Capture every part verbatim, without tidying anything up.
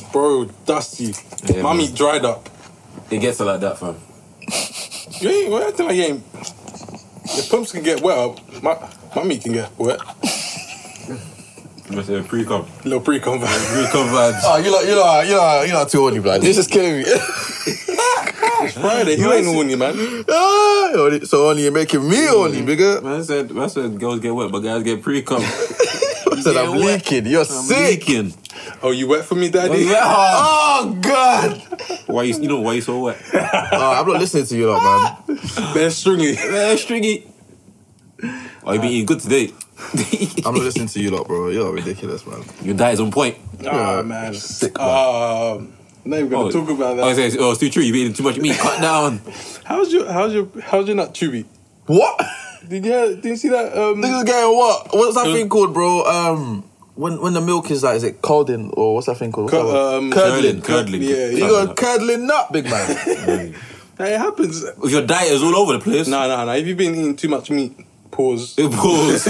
Bro, dusty. Yeah, my man. meat dried up. It gets like that, fam. You ain't well, acting like you ain't. Your pumps can get wet. My my meat can get wet. You must say pre-com. Little pre-com vibes. Pre-com vibes. Oh, you lot, you lot, you lot, you lot too horny, blood. This is killing me. It's Friday. You ain't horny, man. Ah, so only you're making me horny, bigger. Man said, man said girls get wet, but guys get pre-com. I said I'm leaking. You're I'm sick. leaking. Oh, you wet for me, daddy? Oh God. Why you, you know why you so wet? Oh, I'm not listening to you, lot, man. They're stringy. Man, stringy. Oh, you been eating good today. I'm not listening to you, lot, bro. You're ridiculous, man. Your diet's on point. Oh, man. Sick, man. Um, not even gonna Oh, talk about that. Oh, it's, oh, it's too true. You've been eating too much meat. Cut down. How's your how's your how's your nut chewy? What? Did you did you see that? Um, Niggas getting what? What's that thing called, bro? Um, when when the milk is like, is it curdling or what's that thing called? What's Cur- that um, Curdling, curdling. Yeah, You yeah. got a curdling nut, big man. Hey, it happens. If your diet is all over the place. No, no, no. If you've been eating too much meat, pause. It pulls.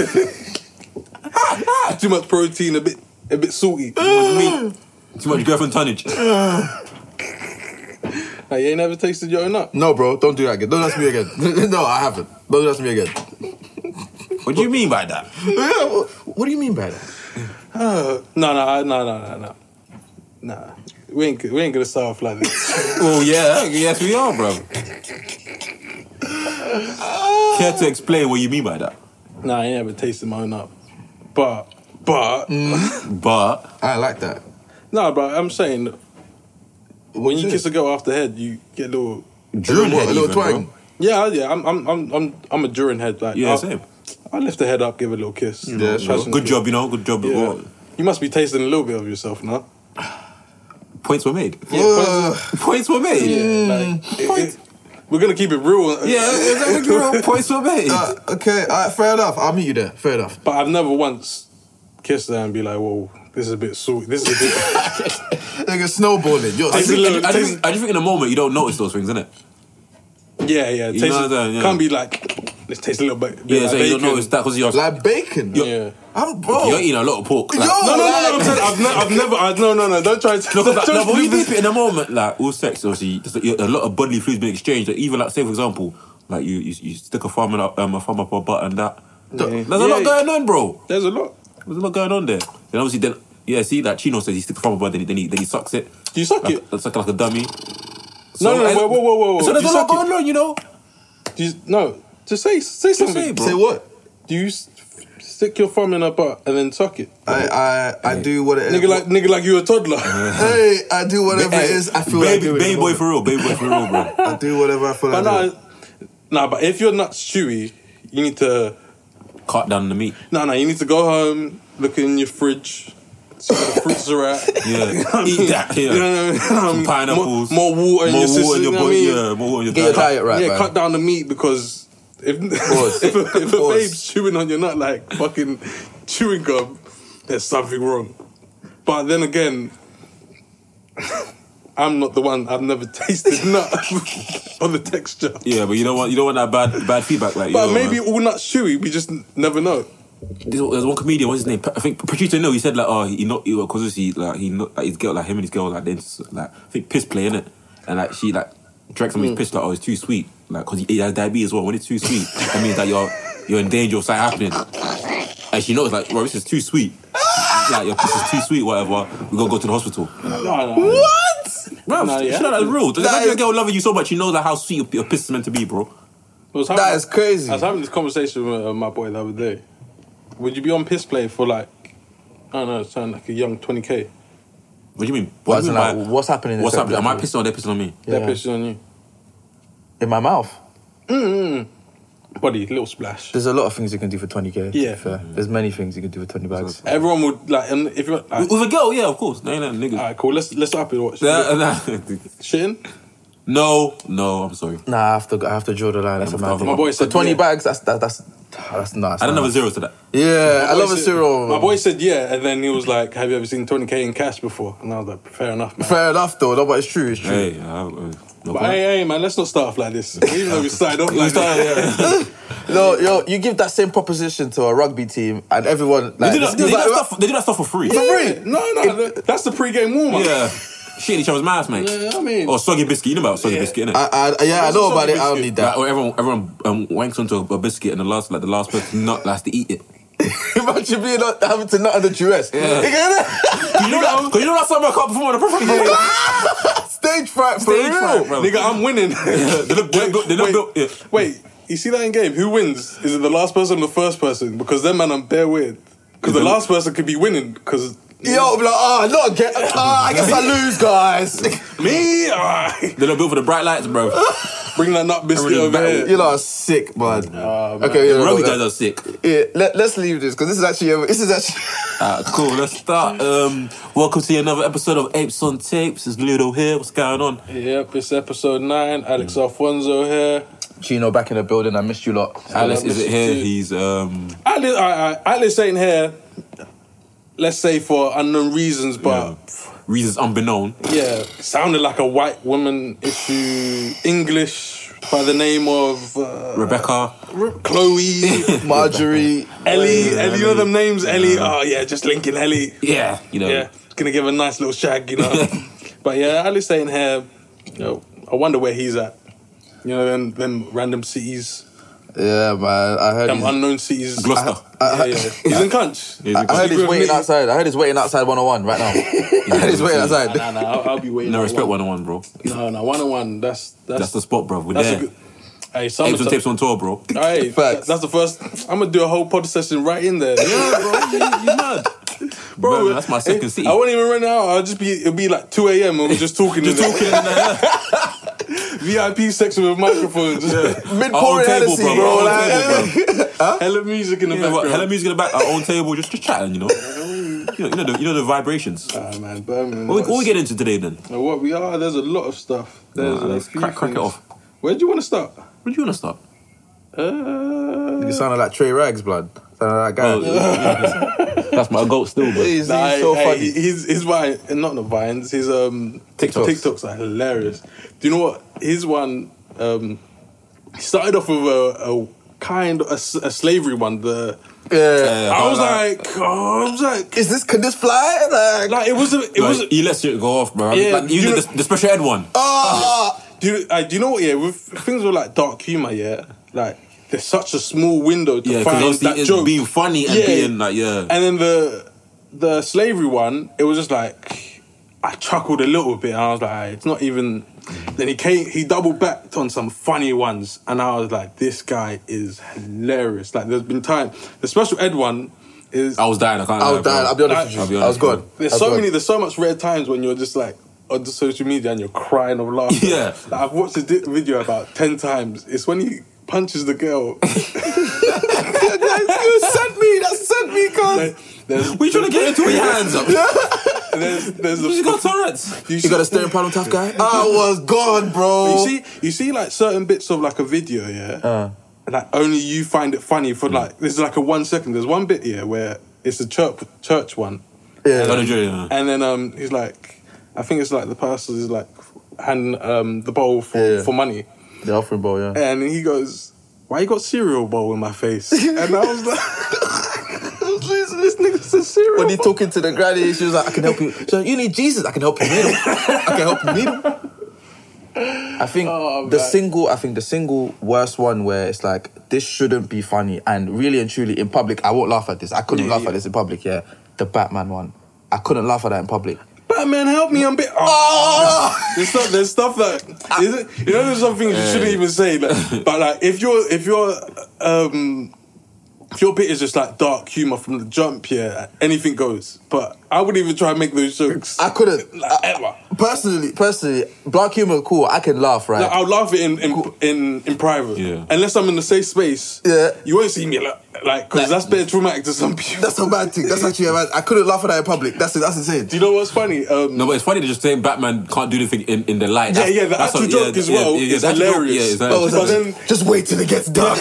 Too much protein, a bit a bit salty. meat. Too much girth and tonnage. Like, you ain't never tasted your own nut? No, bro, don't do that again. Don't ask me again. No, I haven't. Don't ask me again. What do you mean by that? What do you mean by that? Uh, no, no, no, no, no, no. Nah. We ain't, we ain't gonna start off like this. Well, yeah, yes we are, bro. Care to explain what you mean by that? Nah, I ain't never tasted my own nut. But, but, But I like that. no, but I'm saying, when What's you it? kiss a girl off the head, you get a little. Drew a little, head a little even, twang. bro. Yeah, yeah. I'm, I'm, I'm, I'm, I'm a during head. Like, Yeah, I'll, same. I lift the head up, give it a little kiss. Yeah, Know, sure. passion Good kiss. job, you know. Good job. Yeah. Well, You must be tasting a little bit of yourself now. points were made. Uh, Points were made. Yeah, like, it- it- we're gonna keep it real. Yeah, exactly. Real points were made. uh, okay, uh, fair enough. I'll meet you there. Fair enough. But I've never once kissed her and be like, "Whoa, this is a bit salty. This is a bit." Nigga, snowballing. You're I just, Taste a think, little- I, just taste- think, I just think in the moment you don't notice those things, innit? yeah, yeah. You Taste know it- that, yeah. Can't be like, let's taste a little bit. bit Yeah, like so you don't bacon. notice that because you're, like bacon. Yeah. I'm bro. you're eating a lot of pork. Like, Yo! No, no, no, no. I'm saying, I've, ne- I've never. I, no, no, no. Don't try to. No, don't but, try no, to but when you do deep this. it in a moment, like all sex, obviously, there's a, a lot of bodily fluids being exchanged. Like, even like, say for example, like you you, you stick a thumb up, um, a thumb up her butt and that. Yeah. There's a Yeah. lot going on, bro. There's a lot. There's a lot going on there. And obviously, then yeah, see, like Chino says, he sticks a thumb up her butt, then he, then he then he sucks it. Do you suck Like, it? it's like like a dummy. No, no, no. and- Whoa, whoa, whoa, whoa. So there's Do a you lot suck going on, you know. it? Do you, no. Just say say something. say, bro. Say what? Do you s- stick your thumb in her butt and then suck it? I I I do what it is. Nigga like nigga like you a toddler. Hey, I do whatever it is. I feel like baby, doing. baby at the boy moment. for real, baby boy for real, bro. I do whatever I feel But like. doing. no, nah, but if you're not chewy, you need to. Cut down the meat. No, no, you need to go home, look in your fridge, see where the fruits are at. Yeah, eat that. Yeah, You know what I mean? some pineapples, More, more water in more your system. water in you your know what I body. mean? Yeah, more water in your Get your diet. diet right, yeah, man. cut down the meat because if Pause. if, a, if a Pause. babe's chewing on your nut like fucking chewing gum, there's something wrong. But then again, I'm not the one. I've never tasted nut on the texture. Yeah, but you don't want you don't want that bad bad feedback, like. But yo, maybe man. all nuts chewy. We just n- never know. There's, there's one comedian. What's his name? I think Patricio No. He said like, oh, he not because he like he not like his girl, like him and his girl, like then like I think piss play, innit? And like she like drank some of his piss, like oh, it's too sweet, like because he, he has diabetes as well. When it's too sweet, that means that you're you're in danger of something happening. And she knows like, bro, this is too sweet. Like your piss is too sweet, whatever. We gotta go to the hospital. No, no. What? Bro, No, yeah. she know that's real. Does That that your is- girl loving you so much? You know like how sweet your, your piss is meant to be, bro. I was having- That is crazy. I was having this conversation with uh, my boy the other day. Would you be on piss play for like, I don't know, something like a young twenty K? What do you mean? What's, do you mean like, by- what's happening? in What's the happening? Am I circle? pissing or they pissing on me? They're Yeah. pissing on you. In my mouth. Body, little splash. There's a lot of things you can do for twenty K. to Yeah. be fair. There's many things you can do for twenty bags. Everyone would like, and if you're like, With a girl, yeah, of course. No, no, nigga. alright, cool. Let's let's up it. What? Nah, nah. Shitting? No, no, I'm sorry. Nah, I have to. I have to draw the line. That's a I'm mad tough. thing. My boy So said twenty yeah. bags. That's that, that's that's nice. I don't have a zero to that. Yeah, I My boy love a said- zero. My boy said yeah, and then he was like, "Have you ever seen twenty K in cash before?" And I was like, "Fair enough, man." Fair enough, though. No, but it's true. It's true. Hey, I, uh, no But hey, hey, man, let's not start off like this. Even though we started off like this. No, yo, you give that same proposition to a rugby team, and everyone They like, do, that, it's they, do like- that stuff, they do that stuff for free. Yeah, no, no, that's the pre-game warm-up. Yeah. shit in each other's mouths, mate. Yeah, I mean, or soggy biscuit. You know about soggy Yeah. biscuit, innit? I, I, yeah, I know about it. I don't need that. Like, or everyone, everyone um, wanks onto a, a biscuit, and the last, like the last person not has to eat it. Imagine being not having to nut on the dress. Yeah. You know that? Because you know that summer I can't perform on the perfect. Stage fright for Stage real. fright, bro. nigga, I'm winning. Yeah, they look, they look, they look, wait, built- yeah. wait, you see that in game? Who wins? Is it the last person or the first person? Because them man, I'm bare weird. Because the last person could be winning. Because Yo, be like, oh, not again. Ah, I guess I lose, guys. me, ah, They look built for the bright lights, bro. bring that nut biscuit Everything over back- here. You lot are sick, man. Oh, man. Okay, yeah, Rugby no, guys are sick. yeah, let, let's leave this because this is actually a, this is actually. Uh, cool, let's start. Um, welcome to another episode of Apes on Tapes. It's Ludo here. What's going on? Yep, it's episode nine. Alex Alfonso here. Chino back in the building. I missed you lot. Alice I miss is you here. too. He's um, Alice, I, I, Alice ain't here. Let's say for unknown reasons, but reasons unbeknown. yeah, sounded like a white woman issue. English by the name of uh, Rebecca. Chloe, Marjorie. Ellie, Ellie, you know them names? Ellie, oh yeah, just linking Ellie. Yeah, you know. Yeah, gonna give a nice little shag, you know. But yeah, Alice ain't here. You know, I wonder where he's at. You know, them, them random cities, Yeah, man. I heard. them He's, unknown cities. Gloucester. Yeah, yeah. He's in Cunch. He's in I heard He he's with waiting me. outside. I heard he's waiting outside one oh one right now. I heard he's waiting outside. Nah, nah, I'll, I'll be waiting. No on respect, one. one on one, bro. No, no, one on one. That's that's That's the spot, bro. We're that's there. a good. Hey, Apes summer on Tapes on tour, bro. Hey, Facts. that's the first. I'm gonna do a whole pod session right in there. Yeah, bro. You, you mad? Bro, Bro, that's my second eh, city. I won't even run out. I'll just be. It'll be like two a.m. and we're just talking. Just in talking in there. there. V I P section with microphones. Mid Our own pouring table, Hennessy, bro. bro. Our own Like, table, bro. Hella music in the Yeah, background. what, hella music in the back, our own table, just just chatting, you know. You know, you know the you know the vibrations. Ah, man, Birmingham. What we, what we get into today then? Now, what we are? There's a lot of stuff. There's Nah, a let's few crack, crack it things. off. Where do you want to start? Where do you want to start? Uh, You sounded like Trey Rags, blood. Sounded like that guy. Oh, yeah. That's my goat still, but He's, Nah, he's so hey, funny. His his vine, not the vines. His um TikToks. TikToks are hilarious. Do you know what? His one um he started off with a, a kind of a, s- a slavery one. The Yeah. I was like, oh, I was like, Is this, can this fly? Like, like it was a, it like, was. A, he lets it go off, bro. Yeah, like, even you the, know- the special ed one. oh, do you uh, do you know what? Yeah, with things with like dark humor, yeah, like there's such a small window to Yeah, because find obviously that it's joke. being funny and Yeah. being like, yeah. And then the the slavery one, it was just like I chuckled a little bit, and I was like, it's not even. Then he came, he doubled back on some funny ones, and I was like, this guy is hilarious. Like, there's been time. The special ed one is. I was dying. I can't. I lie, was dying. bro. I'll be honest with you. I'll be I was honest, bro. good. There's I was so good. many. There's so much rare times when you're just like on the social media and you're crying of laughter. Yeah. Like, I've watched the di- video about ten times. It's when he punches the girl. You sent me. That sent me, cuz. There's, What are you trying to get into with your hands up? there's, there's You the, got Tourette's. you You see- got a staring problem, tough guy? I was gone, bro. You see, you see, like certain bits of like a video, yeah. Uh. Like only you find it funny for like this is like a one second. There's one bit here where it's a church church one, Yeah. Don't enjoy it, yeah. and then um he's like, I think it's like the pastor is like handing um the bowl for Yeah. for money, The offering ball, yeah. and he goes, "Why you got cereal bowl in my face?" And I was like, "This nigga said cereal." When he bowl. talking to the granny, she was like, I can help you. So you need Jesus, I can help you meet him. I can help you meet him. I think Oh, the man. single, I think the single worst one where it's like, this shouldn't be funny, and really and truly in public, I won't laugh at this. I couldn't Yeah, laugh yeah. at this in public, yeah. The Batman one. I couldn't laugh at that in public. Batman, help me! I'm bit. Oh. There's stuff. There's stuff that isn't, you know. There's some things you shouldn't even say. Like, but like, if you're if you're um, if your bit is just like dark humor from the jump, yeah, anything goes. But I wouldn't even try and make those jokes. I couldn't. like, ever. Personally, personally, black humor, cool. I can laugh, right? Like, I'll laugh it in in, in in private. Yeah. Unless I'm in a safe space. Yeah. You won't see me like like because that's bit traumatic to some people. That's a bad thing. That's actually a bad. I couldn't laugh at that in public. That's that's insane. Do you know what's funny? Um, No, but it's funny to just say Batman can't do anything in, in the light. Yeah, That's- yeah, the that's actual what- joke yeah, as yeah, well yeah, is the actual joke, hilarious. Yeah, it's Oh, hilarious. But then- just wait till it gets dark.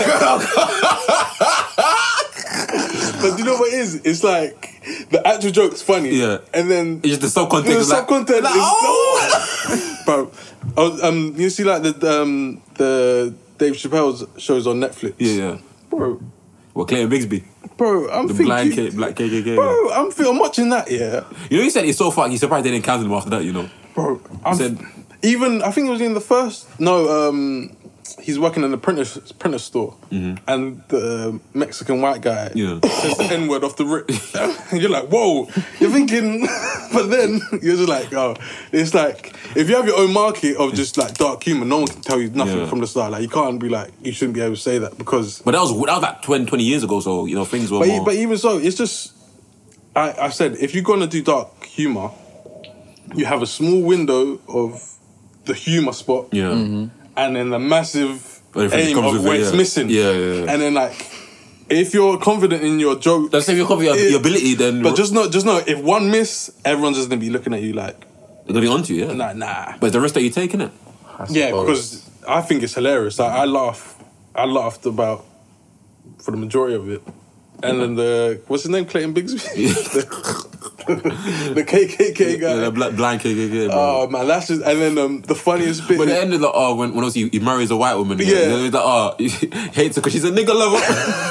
But do you know what it is? It's like the actual joke's funny. Yeah. And then It's just the sub-context the is like- sub-content like, is oh! bro. I was, um, you see like the um the Dave Chappelle's shows on Netflix. Yeah, yeah. Bro, Well, Clayton Bigsby, bro, I'm the thinking, blind K, black K K K. bro, I'm, I'm watching that. Yeah, You know, he said he's so fucked. He's surprised they didn't cancel him after that. You know. bro. I'm, said- even I think it was in the first. No, um, he's working in a printer printer store, Mm-hmm. and the Mexican white guy Yeah. says the N word off the rip, and you're like, whoa. You're thinking, but then you're just like, oh, it's like if you have your own market of just like dark humor, no one can tell you nothing Yeah. from the start. Like you can't be like, you shouldn't be able to say that because. But that was that was like twenty, twenty years ago, so you know things were But, more. but even so, it's just. I, I said if you're gonna do dark humor, you have a small window of the humor spot, yeah. and then the massive Everything aim comes of with where it, it's yeah. missing. Yeah, yeah, yeah. And then like, if you're confident in your joke, Let's say if you're confident in it- your ability, then but just know, just know, if one miss, everyone's just gonna be looking at you like, they're gonna be onto you, yeah. nah, nah. But the rest that you're taking it. Yeah, suppose. because I think it's hilarious. Like, I laugh, I laughed about for the majority of it, and then the what's his name, Clayton Bigsby, the, the K K K guy. Yeah, the black blind K K K, bro. Oh man, that's just. And then um, the funniest bit. But the end of like, oh, when, when obviously he marries a white woman, yeah, Yeah. he's like, oh, he hates her because she's a nigga lover.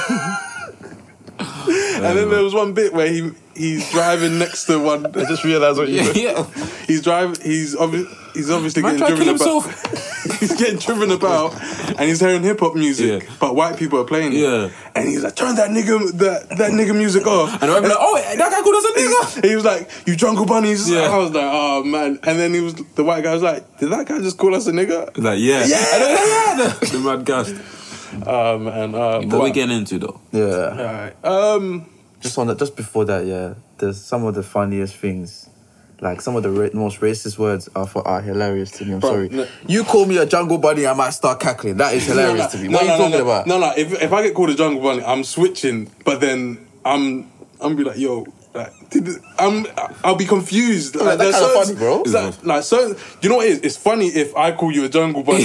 And then there was one bit where he he's driving next to one. I just realised what you yeah, said. yeah. He's driving. He's obvi- he's obviously Man getting tried to driven kill about. himself. He's getting driven about, and he's hearing hip hop music, Yeah. but white people are playing it. Yeah. And he's like, turn that nigga that that nigga music off. And I'm like, oh, that guy called us a nigga. He was like, "You jungle bunnies." Yeah. I was like, "Oh man!" And then he was the white guy was like, "Did that guy just call us a nigga?" He's like, yeah, Yeah. And then, yeah, the, the mad gassed. Um, and uh, What we getting into though? Yeah. Alright. Um, Just on that, just before that, yeah. There's some of the funniest things, like some of the ra- most racist words are for are hilarious to me. I'm Bro, sorry. no- You call me a jungle bunny, I might start cackling. That is hilarious no, no, to me. no, What no, are you no, talking no, about? No, no. If if I get called a jungle bunny, I'm switching. But then I'm I'm be like, yo. Like, did it- I'm, I'll be confused. Like, Like, that's there's kinda certain- funny, bro. it's Like, like, so, you know what it is? It's funny if I call you a jungle bunny.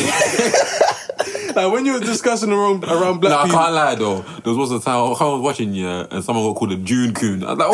Like when you were discussing around around black No, I people. can't lie though. There was a time I was watching, yeah, and someone got called a June coon. I was like,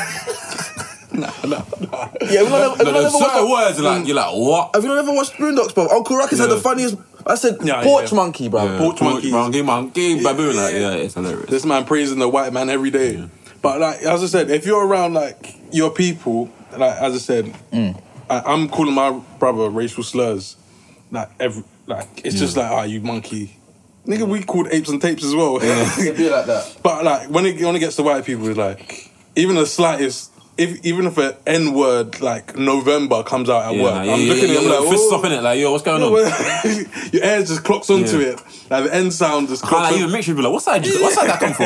oh. Yeah, we don't ever, No, we don't there's ever watch certain words like you're like, what? Have you not ever watched Boondocks, bro? Uncle Ruckus had Yeah. the funniest. I said Yeah, porch yeah. monkey, bro. Yeah, Porch monkeys. monkey, monkey, baboon. Like, Yeah. yeah, it's hilarious. This man praising the white man every day. But like as I said, if you're around like your people, like as I said, I, I'm calling my brother racial slurs. Like every like it's just like ah you monkey. Nigga, we called apes and tapes as well. It'd be like that. But like when it when it gets to white people, it's like even the slightest, if even if an N word like November comes out at Yeah, work, like, I'm yeah, looking yeah, at him yeah, like, fists "Whoa." up in it, like, yo, what's going on? Your air just clocks onto Yeah. it. Like the end sound just Can't clocks like on. even make sure people like, what side? You, what side that come from?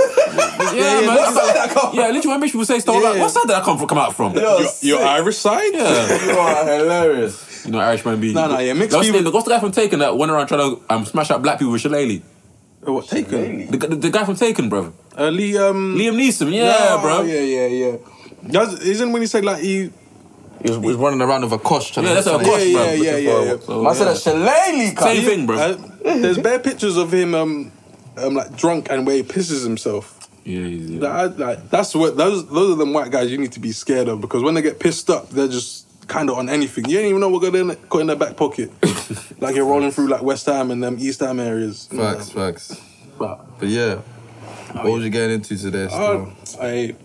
yeah, yeah, man. what side that come? Yeah, literally, when make people say stuff like, Yeah. what side did that come from? Come out from? Yo, Your, your sick. Irish side? Yeah, You are hilarious. you know, Irishman be. No, no, yeah, mixed what's, the, people- what's the guy from Taken that went around trying to um, smash up black people with Shillelagh? Oh, what, Taken? The, the, the guy from Taken, bro. Uh, Lee, um... Liam Neeson, yeah, oh, bro. Yeah, yeah, yeah. That's, isn't when he said like he... He was, he was running around with a kosh. trying Yeah, to- that's a Yeah, Kosh, yeah, bro. yeah, yeah, yeah, yeah. So, I said a shillelagh, cut. Same thing, bro. Uh, there's bare pictures of him um, um like drunk and where he pisses himself. Yeah, he's, yeah. Like, I, like that's what those those are them white guys you need to be scared of because when they get pissed up, they're just kind of on anything. You don't even know what got in got in their back pocket. Like you're rolling through like West Ham and them East Ham areas. you know. Facts, facts. But But yeah, what was you getting into today? uh, Still? I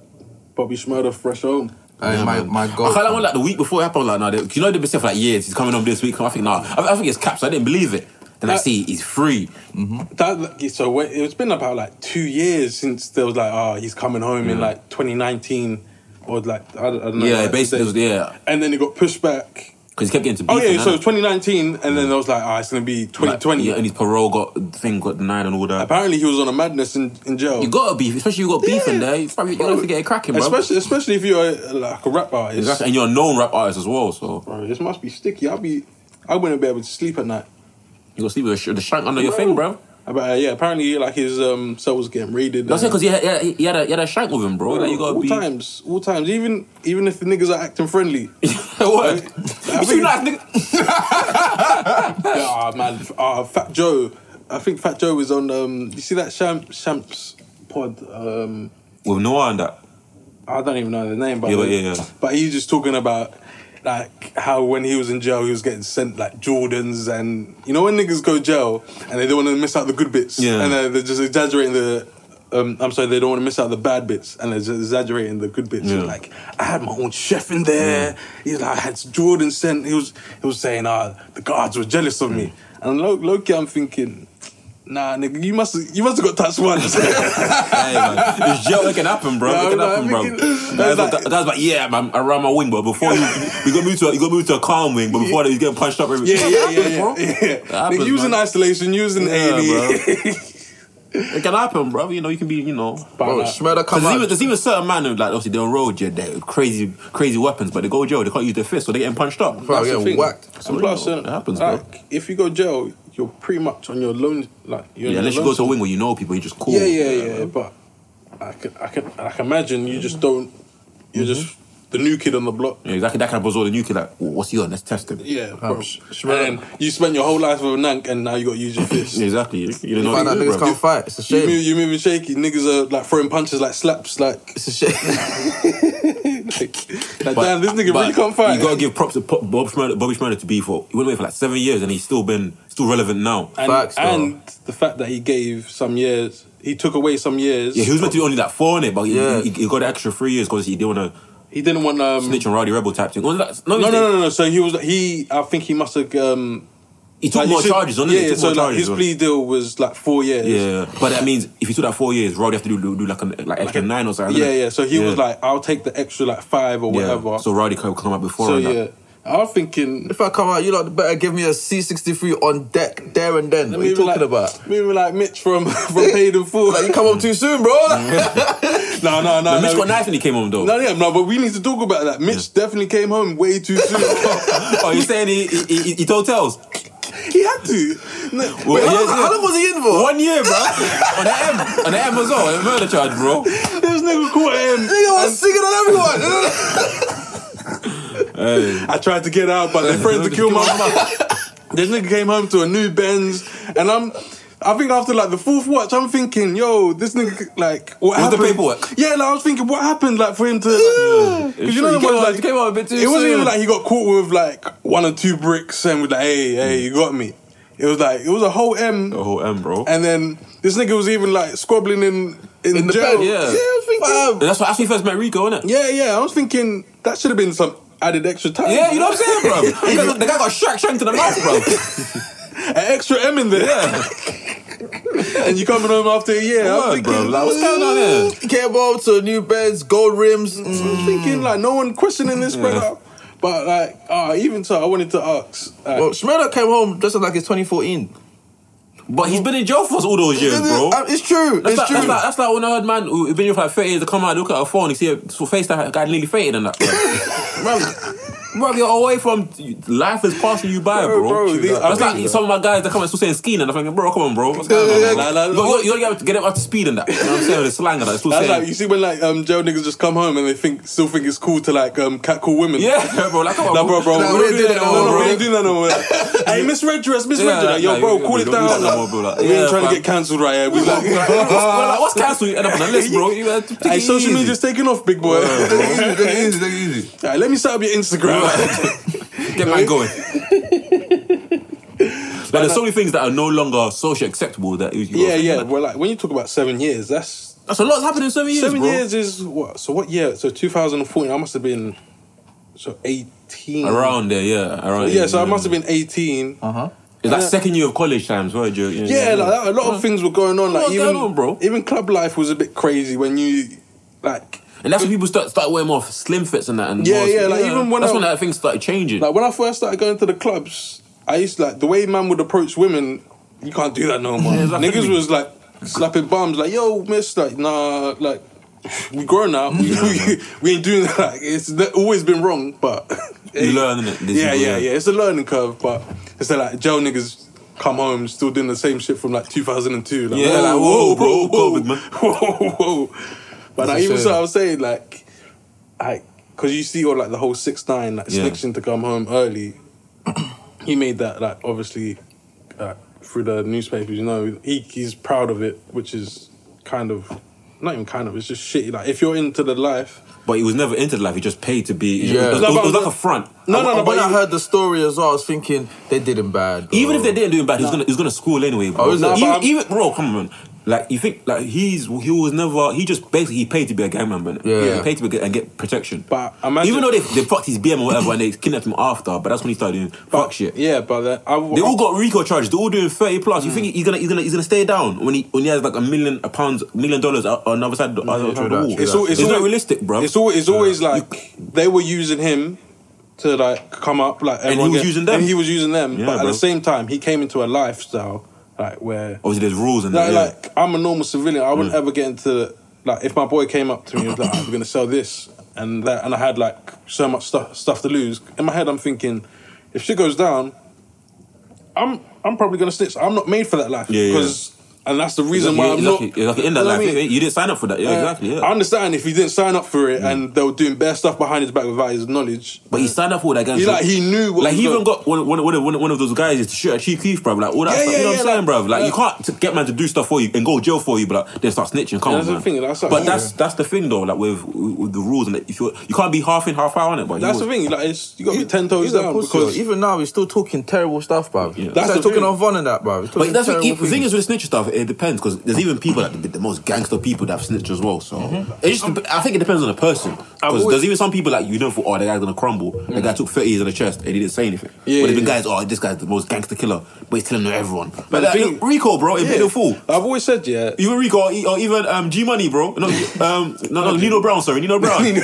Bobby Schmurder fresh home. Hey, my my I goal. can't like the week before it happened. Like, no, they, you know, they've been saying for like years. He's coming on this week. I think, nah, I, I think it's caps. I didn't believe it. Then I Uh, see he's free. That so when- it's been about like two years since there was like oh he's coming home in like twenty nineteen or like I don't, I don't know. Yeah, like, basically, it was, yeah, and then it got pushed back. because he kept getting to beef. Oh yeah, and so it that. was twenty nineteen, and then there was like, oh, it's gonna be twenty Like, twenty. yeah, and his parole got thing got denied and all that. Apparently, he was on a madness in, in jail. You gotta beef, especially if you got beef Yeah. in there. You probably you gotta have to get it cracking, bro. especially especially if you're a, like a rap artist. Exactly. And you're a known rap artist as well, so Bro, this must be sticky. I'll be, I wouldn't be able to sleep at night. you gotta sleep with the, sh- the shank under your thing, bro. But uh, yeah, apparently like his um cell was getting raided. That's it, and- because he had, he, had, he, had a, he had a shank with him, bro. Like, you gotta all be. times, all times. Even even if the niggas are acting friendly. What? I You think- too nice, nigga. Yeah, ah, man, uh, Fat Joe. I think Fat Joe was on. Um, you see that Champ Champs pod? Um, With Noah and that. I don't even know the name, but Yeah, but yeah, yeah. but he's just talking about like how when he was in jail, he was getting sent like Jordans, and you know when niggas go jail and they don't want to miss out the good bits, Yeah. and then they're just exaggerating the Um, I'm sorry, they don't want to miss out the bad bits, and they're just exaggerating the good bits. Yeah. Like, I had my own chef in there. Yeah. He's like, I had Jordan sent. He was he was saying, ah, the guards were jealous of me. And low, low key, I'm thinking, nah, nigga, you must you must have got touched once. Hey man, it's joke. It can happen, bro. Yeah, It can I'm happen, bro. thinking- Guys, like- like, guys, like, yeah, man, I ran my wing, but before you, you got move to, a, you got move to a calm wing, but before that, you getting punched up. Every, Yeah, yeah, yeah, yeah. bro. yeah. It happens, Nigga, you was in man. isolation, you was in Yeah, A and E. It can happen, bro. You know, you can be, you know. Bro, But, Shmurda come There's out. even, there's even certain men who, like, obviously they're on road, yeah, they're crazy, crazy weapons, but they go to jail, they can't use their fists, so they getting punched up. Bro, That's the getting thing. whacked. And plus, So, you uh, know, it happens, like, bro. if you go jail, you're pretty much on your loan. Like, you're Yeah, on unless your you go to a lonesome. wing where you know people, you just cool. Yeah, yeah, yeah. But I can, I can, I can imagine you just don't. You're just the new kid on the block. Yeah, exactly. That kind of buzz all the new kid, like, "Oh, what's he on? Let's test him. Yeah, bro. Sh- Sh- And then you spent your whole life with a nank, and now you got to use your fists. Yeah, exactly. You, you don't You know find what out to do, niggas bro. can't fight. It's a You shame. move, you moving shaky. Niggas are like throwing punches like slaps. Like, It's a shame. like, like damn, this nigga but really can't fight. You gotta give props to Pop- Bob Schmurder, Bobby Schmurder to be for. He went away for like seven years, and he's still been still relevant now. and, Facts, though. and the fact that he gave some years, he took away some years. Yeah, he was meant to be only like four in it, but he, Yeah. he, he got the extra three years because he didn't want to He didn't want um. snitch on Rowdy Rebel type thing. Was that, no, No, no, no, no. So he was. He. I think he must have. Um, He took like, more you should- charges, on Yeah, it? He yeah. took So more like charges, his on- plea deal was like four years. Yeah, but that means if he took that four years, Rowdy have to do, do, do like a, like extra Like a- nine or something. Yeah, innit? yeah. So he was Yeah. like, I'll take the extra like five or Yeah. whatever. So Rowdy could come up before. So and that. yeah, I was thinking. If I come out, you lot better give me a C sixty-three on deck there and then. What are you moving talking like, about? Moving like Mitch from from Paid in Full. Like, you come up too soon, bro. no, no, no, No, Mitch no. got nice when he came home though. No, yeah, no, but we need to talk about that. Mitch definitely came home way too soon. Oh, you saying he he, he, he told tales? he had to. No, Well, Wait, how, yeah, long, yeah. how long was he in for? One year, bro. on the M, on the M as well, a murder charge, bro. this nigga caught him. Nigga was singing on everyone. Hey. I tried to get out, but they're friends to kill my mum. This nigga came home to a new Benz, and I'm. I think after like the fourth watch, I'm thinking, yo, this nigga, like, what What's the happened? paperwork? Yeah, like, I was thinking, what happened, like, for him to, like, because you know, He the came ones, out- like, he came out a bit too it wasn't soon. even like he got caught with like one or two bricks and was like, hey, hey, you got me. It was like it was a whole M, The whole M, bro. and then this nigga was even like squabbling in in, In the jail. bed, yeah. yeah, I was thinking, Fam. That's what actually first met Rico, innit? yeah, yeah. I was thinking that should have been some added extra time. Yeah, you know what I'm saying, bro? the, guy, the guy got shrek shrek to the mouth, bro. an extra M in there. Yeah. And you coming home after a year. I was Word, thinking, bro. Like, what's going on here? He came home to new beds, gold rims. I was thinking like no one questioning this, brother. But like, uh, even so, I wanted to ask. Like, Well, Shmurda came home just like it's twenty fourteen. But he's been in jail for us all those years, bro. Uh, It's true. That's it's like, true. that's, like, that's like when I heard man who's been here for like thirty years to come out and look at her phone and see a sort of face that guy nearly fainted and that. Bro, bro, you're away from life is passing you by, Bro, bro. bro, these- I That's like think- some of my guys that come and still saying skiing and I'm thinking, bro, come on, bro. What's going on? Like, Like, like, you got- you got to get it up to speed and that. You know what I'm saying? The slang and that. It's still that's saying. like you see when like um jail niggas just come home and they think still think it's cool to like um catcall women. Yeah, bro, like, come on, Nah, bro, bro, Nah, we we don't ain't do that no more, bro. We bro. ain't doing that no more. Hey, misread dress, misread Yeah, dress. Like, yo, nah, bro, we- cool we it don't do down. that no more, bro. Like, we yeah, ain't trying to fam. get cancelled right here. We like, Like, what's, well, like, what's cancelled? You end up on the list, bro. You uh, take hey, it social easy. media's taking off, big boy. Take it easy, take it easy, take it easy. Alright, let me set up your Instagram. Get man going. Like, there's so many things that are no longer socially acceptable that you you yeah, gotta think yeah. about. Well, like when you talk about seven years, that's That's a lot's happened in seven years, seven bro. years is what? So what year? So two thousand fourteen. I must have been so eighteen. Around there, yeah. Around Yeah, so I must have been eighteen. Uh huh. It's like second year of college times, weren't you? Yeah, like that, a lot of things were going on. Like What's even going on, bro? even club life was a bit crazy when you like. And that's when people start start wearing more slim fits and that. And Yeah, more, yeah, like, even when that's I- when that thing started changing. Like when I first started going to the clubs, I used to like the way man would approach women. You can't do that no more. Yeah, exactly. Niggas was like slapping bums, like yo, miss, like nah, like we grown now. We, we, we ain't doing that. Like, it's always been wrong, but You learn, innit? This Yeah, is- yeah, yeah. It's a learning curve, but it's like jail niggas come home still doing the same shit from like two thousand two. Like, Yeah, whoa, like, whoa, whoa, bro, whoa, go, whoa, big man. whoa, whoa. But like, That's a even so, shame. I was saying like, I because you see all like the whole six nine like Yeah. snitching to come home early. He made that like obviously uh, through the newspapers. You know, he he's proud of it, which is kind of not even kind of. It's just shitty. Like if you're into the life. But he was never into the life. He just paid to be. Yeah. It was, No, it was, but- it was like a front. No, no, no. When But I you- heard the story as well, I was thinking they did him bad. Bro. Even if they didn't do him bad, he was gonna he was gonna school anyway, bro. Oh, is it? even, No, but I'm- even bro, come on. Like you think, like he's he was never he just basically he paid to be a gangman, man. Yeah. He paid to be and get protection. But imagine, even though they they fucked his B M or whatever and they kidnapped him after, but that's when he started doing fuck shit. Yeah, but then I, They all got RICO charges. They're all doing thirty plus. You think he's gonna he's gonna he's gonna stay down when he when he has like a million a pounds million dollars on the other side of the, other side of the that, wall? true It's, that. all, it's, It's not always, realistic, bro. It's always, it's always like they were using him to like come up, like he everyone was get- using them. and he was using them. Yeah, but at bro. the same time, he came into a lifestyle like where Obviously, there's rules and like, that. Yeah. like I'm a normal civilian. I wouldn't ever get into like if my boy came up to me and was like, "I'm gonna sell this and that," and I had like so much stuff stuff to lose. In my head, I'm thinking, if shit goes down, I'm I'm probably gonna snitch. I'm not made for that life Yeah, yeah. because. And that's the reason Exactly, why I'm exactly, not. exactly in that You know life. what I mean? You didn't sign up for that. Yeah, Uh, exactly. Yeah. I understand if he didn't sign up for it and they were doing bare stuff behind his back without his knowledge. But he signed up for all that guys. He like he knew what Like was he even going- got one, one, one, one, one of those guys is to shoot at Chief Keef, bro. Like all that Yeah, stuff. yeah, you know yeah, what I'm saying, like- bro? Like yeah. you can't t- get man to do stuff for you and go jail for you, but like, then start snitching. Come Yeah, on, that's the man. thing, that's what- but yeah. that's that's the thing though. Like with with the rules and that if you you can't be half in, half out on it. But he That's was- the thing. Like it's, you got to be ten toes He's a down pussy, because though. Even now he's still talking terrible stuff, bro. Yeah. That's That's the talking thing. on Von and that, bro. He's But talking that's terrible the, the thing things. is with the snitch stuff. It depends because there's even people that the, the most gangster people that have snitched as well. So it just I think it depends on the person because always- there's even some people like you know for oh the guy's gonna crumble. The guy took thirty years on the chest and he didn't say anything. Yeah, but there's been yeah. guys oh this guy's the most gangster killer, but he's telling everyone. But, the like, thing- Rico, bro, he Yeah. bit the fool. I've always said, yeah. Even Rico or, or even um, G Money, bro. No, um, no, no, Nino Brown. Sorry, Nino Brown. That's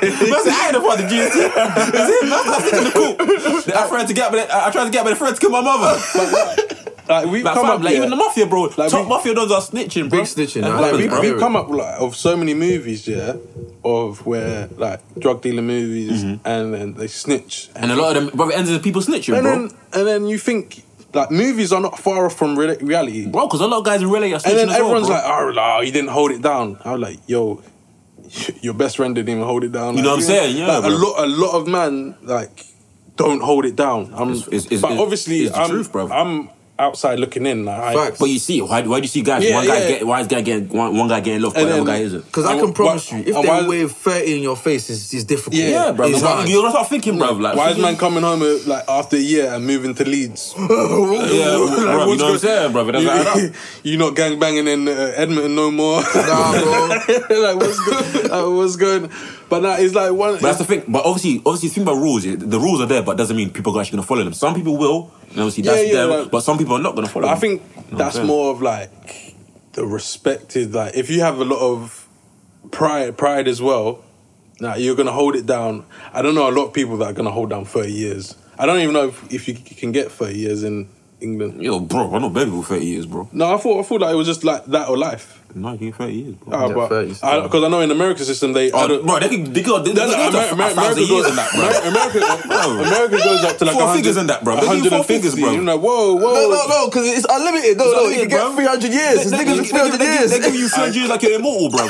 I ain't a part of the G S T. It's him. That's that's in the court. I tried to get, but I tried to get, but the friend to kill my mother. Like we've Like, come fam, up, like yeah. even the mafia, bro. Like, Top we- mafia dons are snitching, bro. Big snitching, And I Like heard we, it, bro. we've come up like, of so many movies, yeah, of where like drug dealer movies, and then they snitch, and, And a lot of them, brother, ends in people snitching, and bro. then and then you think like movies are not far off from re- reality, Bro, because a lot of guys in relay are snitching and then as well, everyone's bro. like, oh, no, he didn't hold it down. I was like, yo, your best friend didn't even hold it down. You know Like, what I'm saying? Yeah, like, a bro. lot, a lot of man like don't hold it down. I'm, It's- it's- it's- but it's- obviously, it's the I'm, truth, bro. I'm outside looking in. Like, I- Facts. But you see, why, why do you see guys? Yeah, one guy yeah. get, why is guy getting one, one guy getting locked, but And the other then- guy isn't? Because I And can wh- promise why- you, if and they why- wave thirty in your face, it's, it's difficult. Yeah, Yeah, bro. It's You're hard. gonna start thinking, bro. Like, Why is thinking- man coming home uh, like after a year and moving to Leeds? Yeah, bro, you know what I'm saying, brother. That's like you, that. you not gang banging in uh, Edmonton no more. Nah, bro. like what's good? Like, what's good? But that is like one. But that's the thing. But obviously, obviously, think about rules. yeah, The rules are there, but doesn't mean people are actually gonna follow them. Some people will, and obviously that's Yeah, yeah, them. like- but some people are not gonna follow. I them. think You know what I'm that's saying? more of like the respected. Like if you have a lot of pride, pride as well. Now you're gonna hold it down. I don't know a lot of people that are gonna hold down thirty years. I don't even know if, if you can get thirty years in England. Yo, bro, I know baby for thirty years, bro. No, I thought I thought like it was just like that or life. No, you can get thirty years, bro. Uh, Yeah, but thirty still. because I, know in the American system they. I Oh, don't, bro, they can they go they, No, they no, go to Amer- a Amer- thousand America years goes, in that, bro. America, Bro. America goes up to like Four one hundred figures in that, bro. They give you four figures, bro. You're like, whoa, whoa. No, no, no, because it's unlimited. No, It's no, you unlimited, can get bro. three hundred years. It's They- niggas they- with three hundred they- they- years. They give you three hundred years like you're immortal, bro.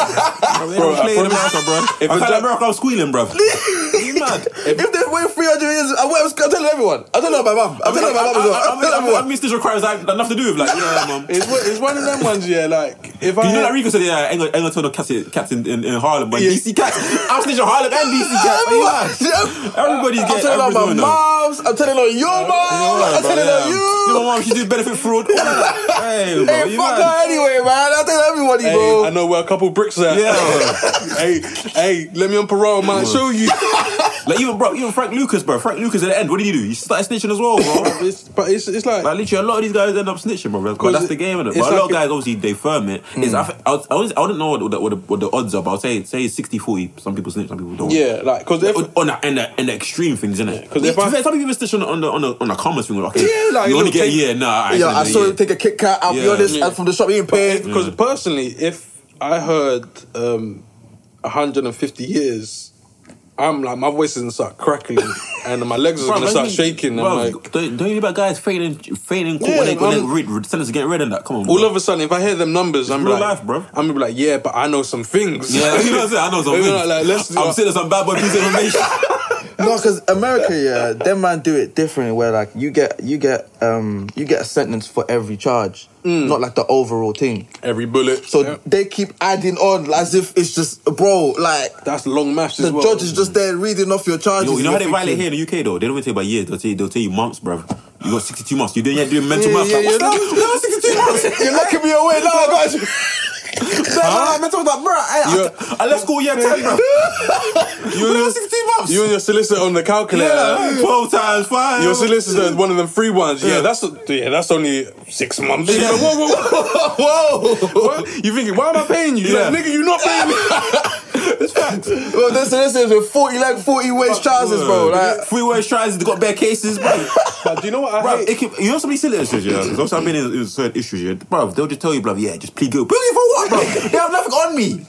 Bro, I Play in promise- America, bro. If I a can't ja- America, I'm squealing, bro. You mad? If they wait three hundred years, I, I'm telling everyone. I'm telling my mum. I'm telling my mum as well. I'm telling I everyone. mean, this requires like nothing to do with like, yeah, man. It's, one- it's one of them ones, yeah. Like if I You know had- that Rico said, yeah, I ain't gonna, ain't gonna tell the cats, cats in, in, in Harlem, but Yeah. D C cats. I'm snitching Harlem and D C cats. Are you mad? Everybody's I'm getting telling on my everything now. moms. I'm telling on your mom. I'm telling on you. Your mom, she did benefit fraud. Hey, bro, Hey, you fuck mad? her anyway, man. I tell everybody, Hey, bro. I know where a couple bricks are at. Yeah. hey, hey, let me on parole, man. Show you. Like even bro, even Frank Lucas, bro. Frank Lucas at the end, what did he do? He started snitching as well, bro. It's, but it's it's like Like literally, a lot of these guys end up snitching, bro. But 'Cause that's it- the game, innit? it's But a lot like of guys, obviously, they firm it. It's, I, th- I, was- I, was- I wouldn't know what the, what, the, what the odds are, but I'll say say it's sixty forty. Some people snitch, some people don't. yeah, like because if On the, and the, and the extreme things, innit? 'cause Yeah, if I- some people even snitch on the, on the, on the, on the commerce thing. Like, okay, Yeah, like, you only look, get a take- year. Nah, I, Yeah, I actually saw get a him year. take a Kit Kat. I'll be Yeah. honest. Yeah. And from the shop, he ain't paid. because personally, if I heard um, one hundred fifty years. I'm like my voice is gonna start crackling and my legs are Bro, gonna man, start you- shaking. bro, and like don't, don't you hear about guys fainting, fainting in court Yeah, when they, when they I'm- read, read, sentence getting read and that? Come on, all bro. of a sudden, if I hear them numbers, I'm real like, life, bro. I'm gonna be like, yeah, but I know some things. Yeah, you know what I'm saying? I know some You know, things. like, let's- I'm sitting on some bad boy piece of information. No, because America, yeah, them man do it different. Where like you get, you get, um, you get a sentence for every charge, not like the overall thing. Every bullet. So Yeah. they keep adding on as if it's just, bro. Like That's long maths the as well. judge is just there reading off your charges. Yo, you know how and they you're violate thinking, here in the U K though? They don't even tell you by years. They'll tell you, they'll tell you months, bro. You got sixty-two months. You didn't yet do mental Yeah, maths. yeah, Like, what's yeah. that? You got sixty-two months. You're locking me away now, guys. Huh? I'm talking about, bro. I, I, I left school year ten, bro. You and your, sixteen months. you and your solicitor on the calculator. Yeah, twelve times five. Your solicitor is one of them free ones. Yeah, Yeah. that's yeah, that's only six months. Yeah. You're like, whoa, whoa, whoa, whoa. You thinking, why am I paying you? You're Yeah. like, nigga, you not paying me. It's facts. Well, this this is with forty like forty waist trousers, bro. Like, Free wage tries, they got bare cases, bro. But do you know what I Bro, hate? it can, you know so many silly issues, yeah? Because also I've been in, in certain issues, yeah? Bro, they'll just tell you, bro, yeah, just plead guilty. Plead for what, bro? They have nothing on me.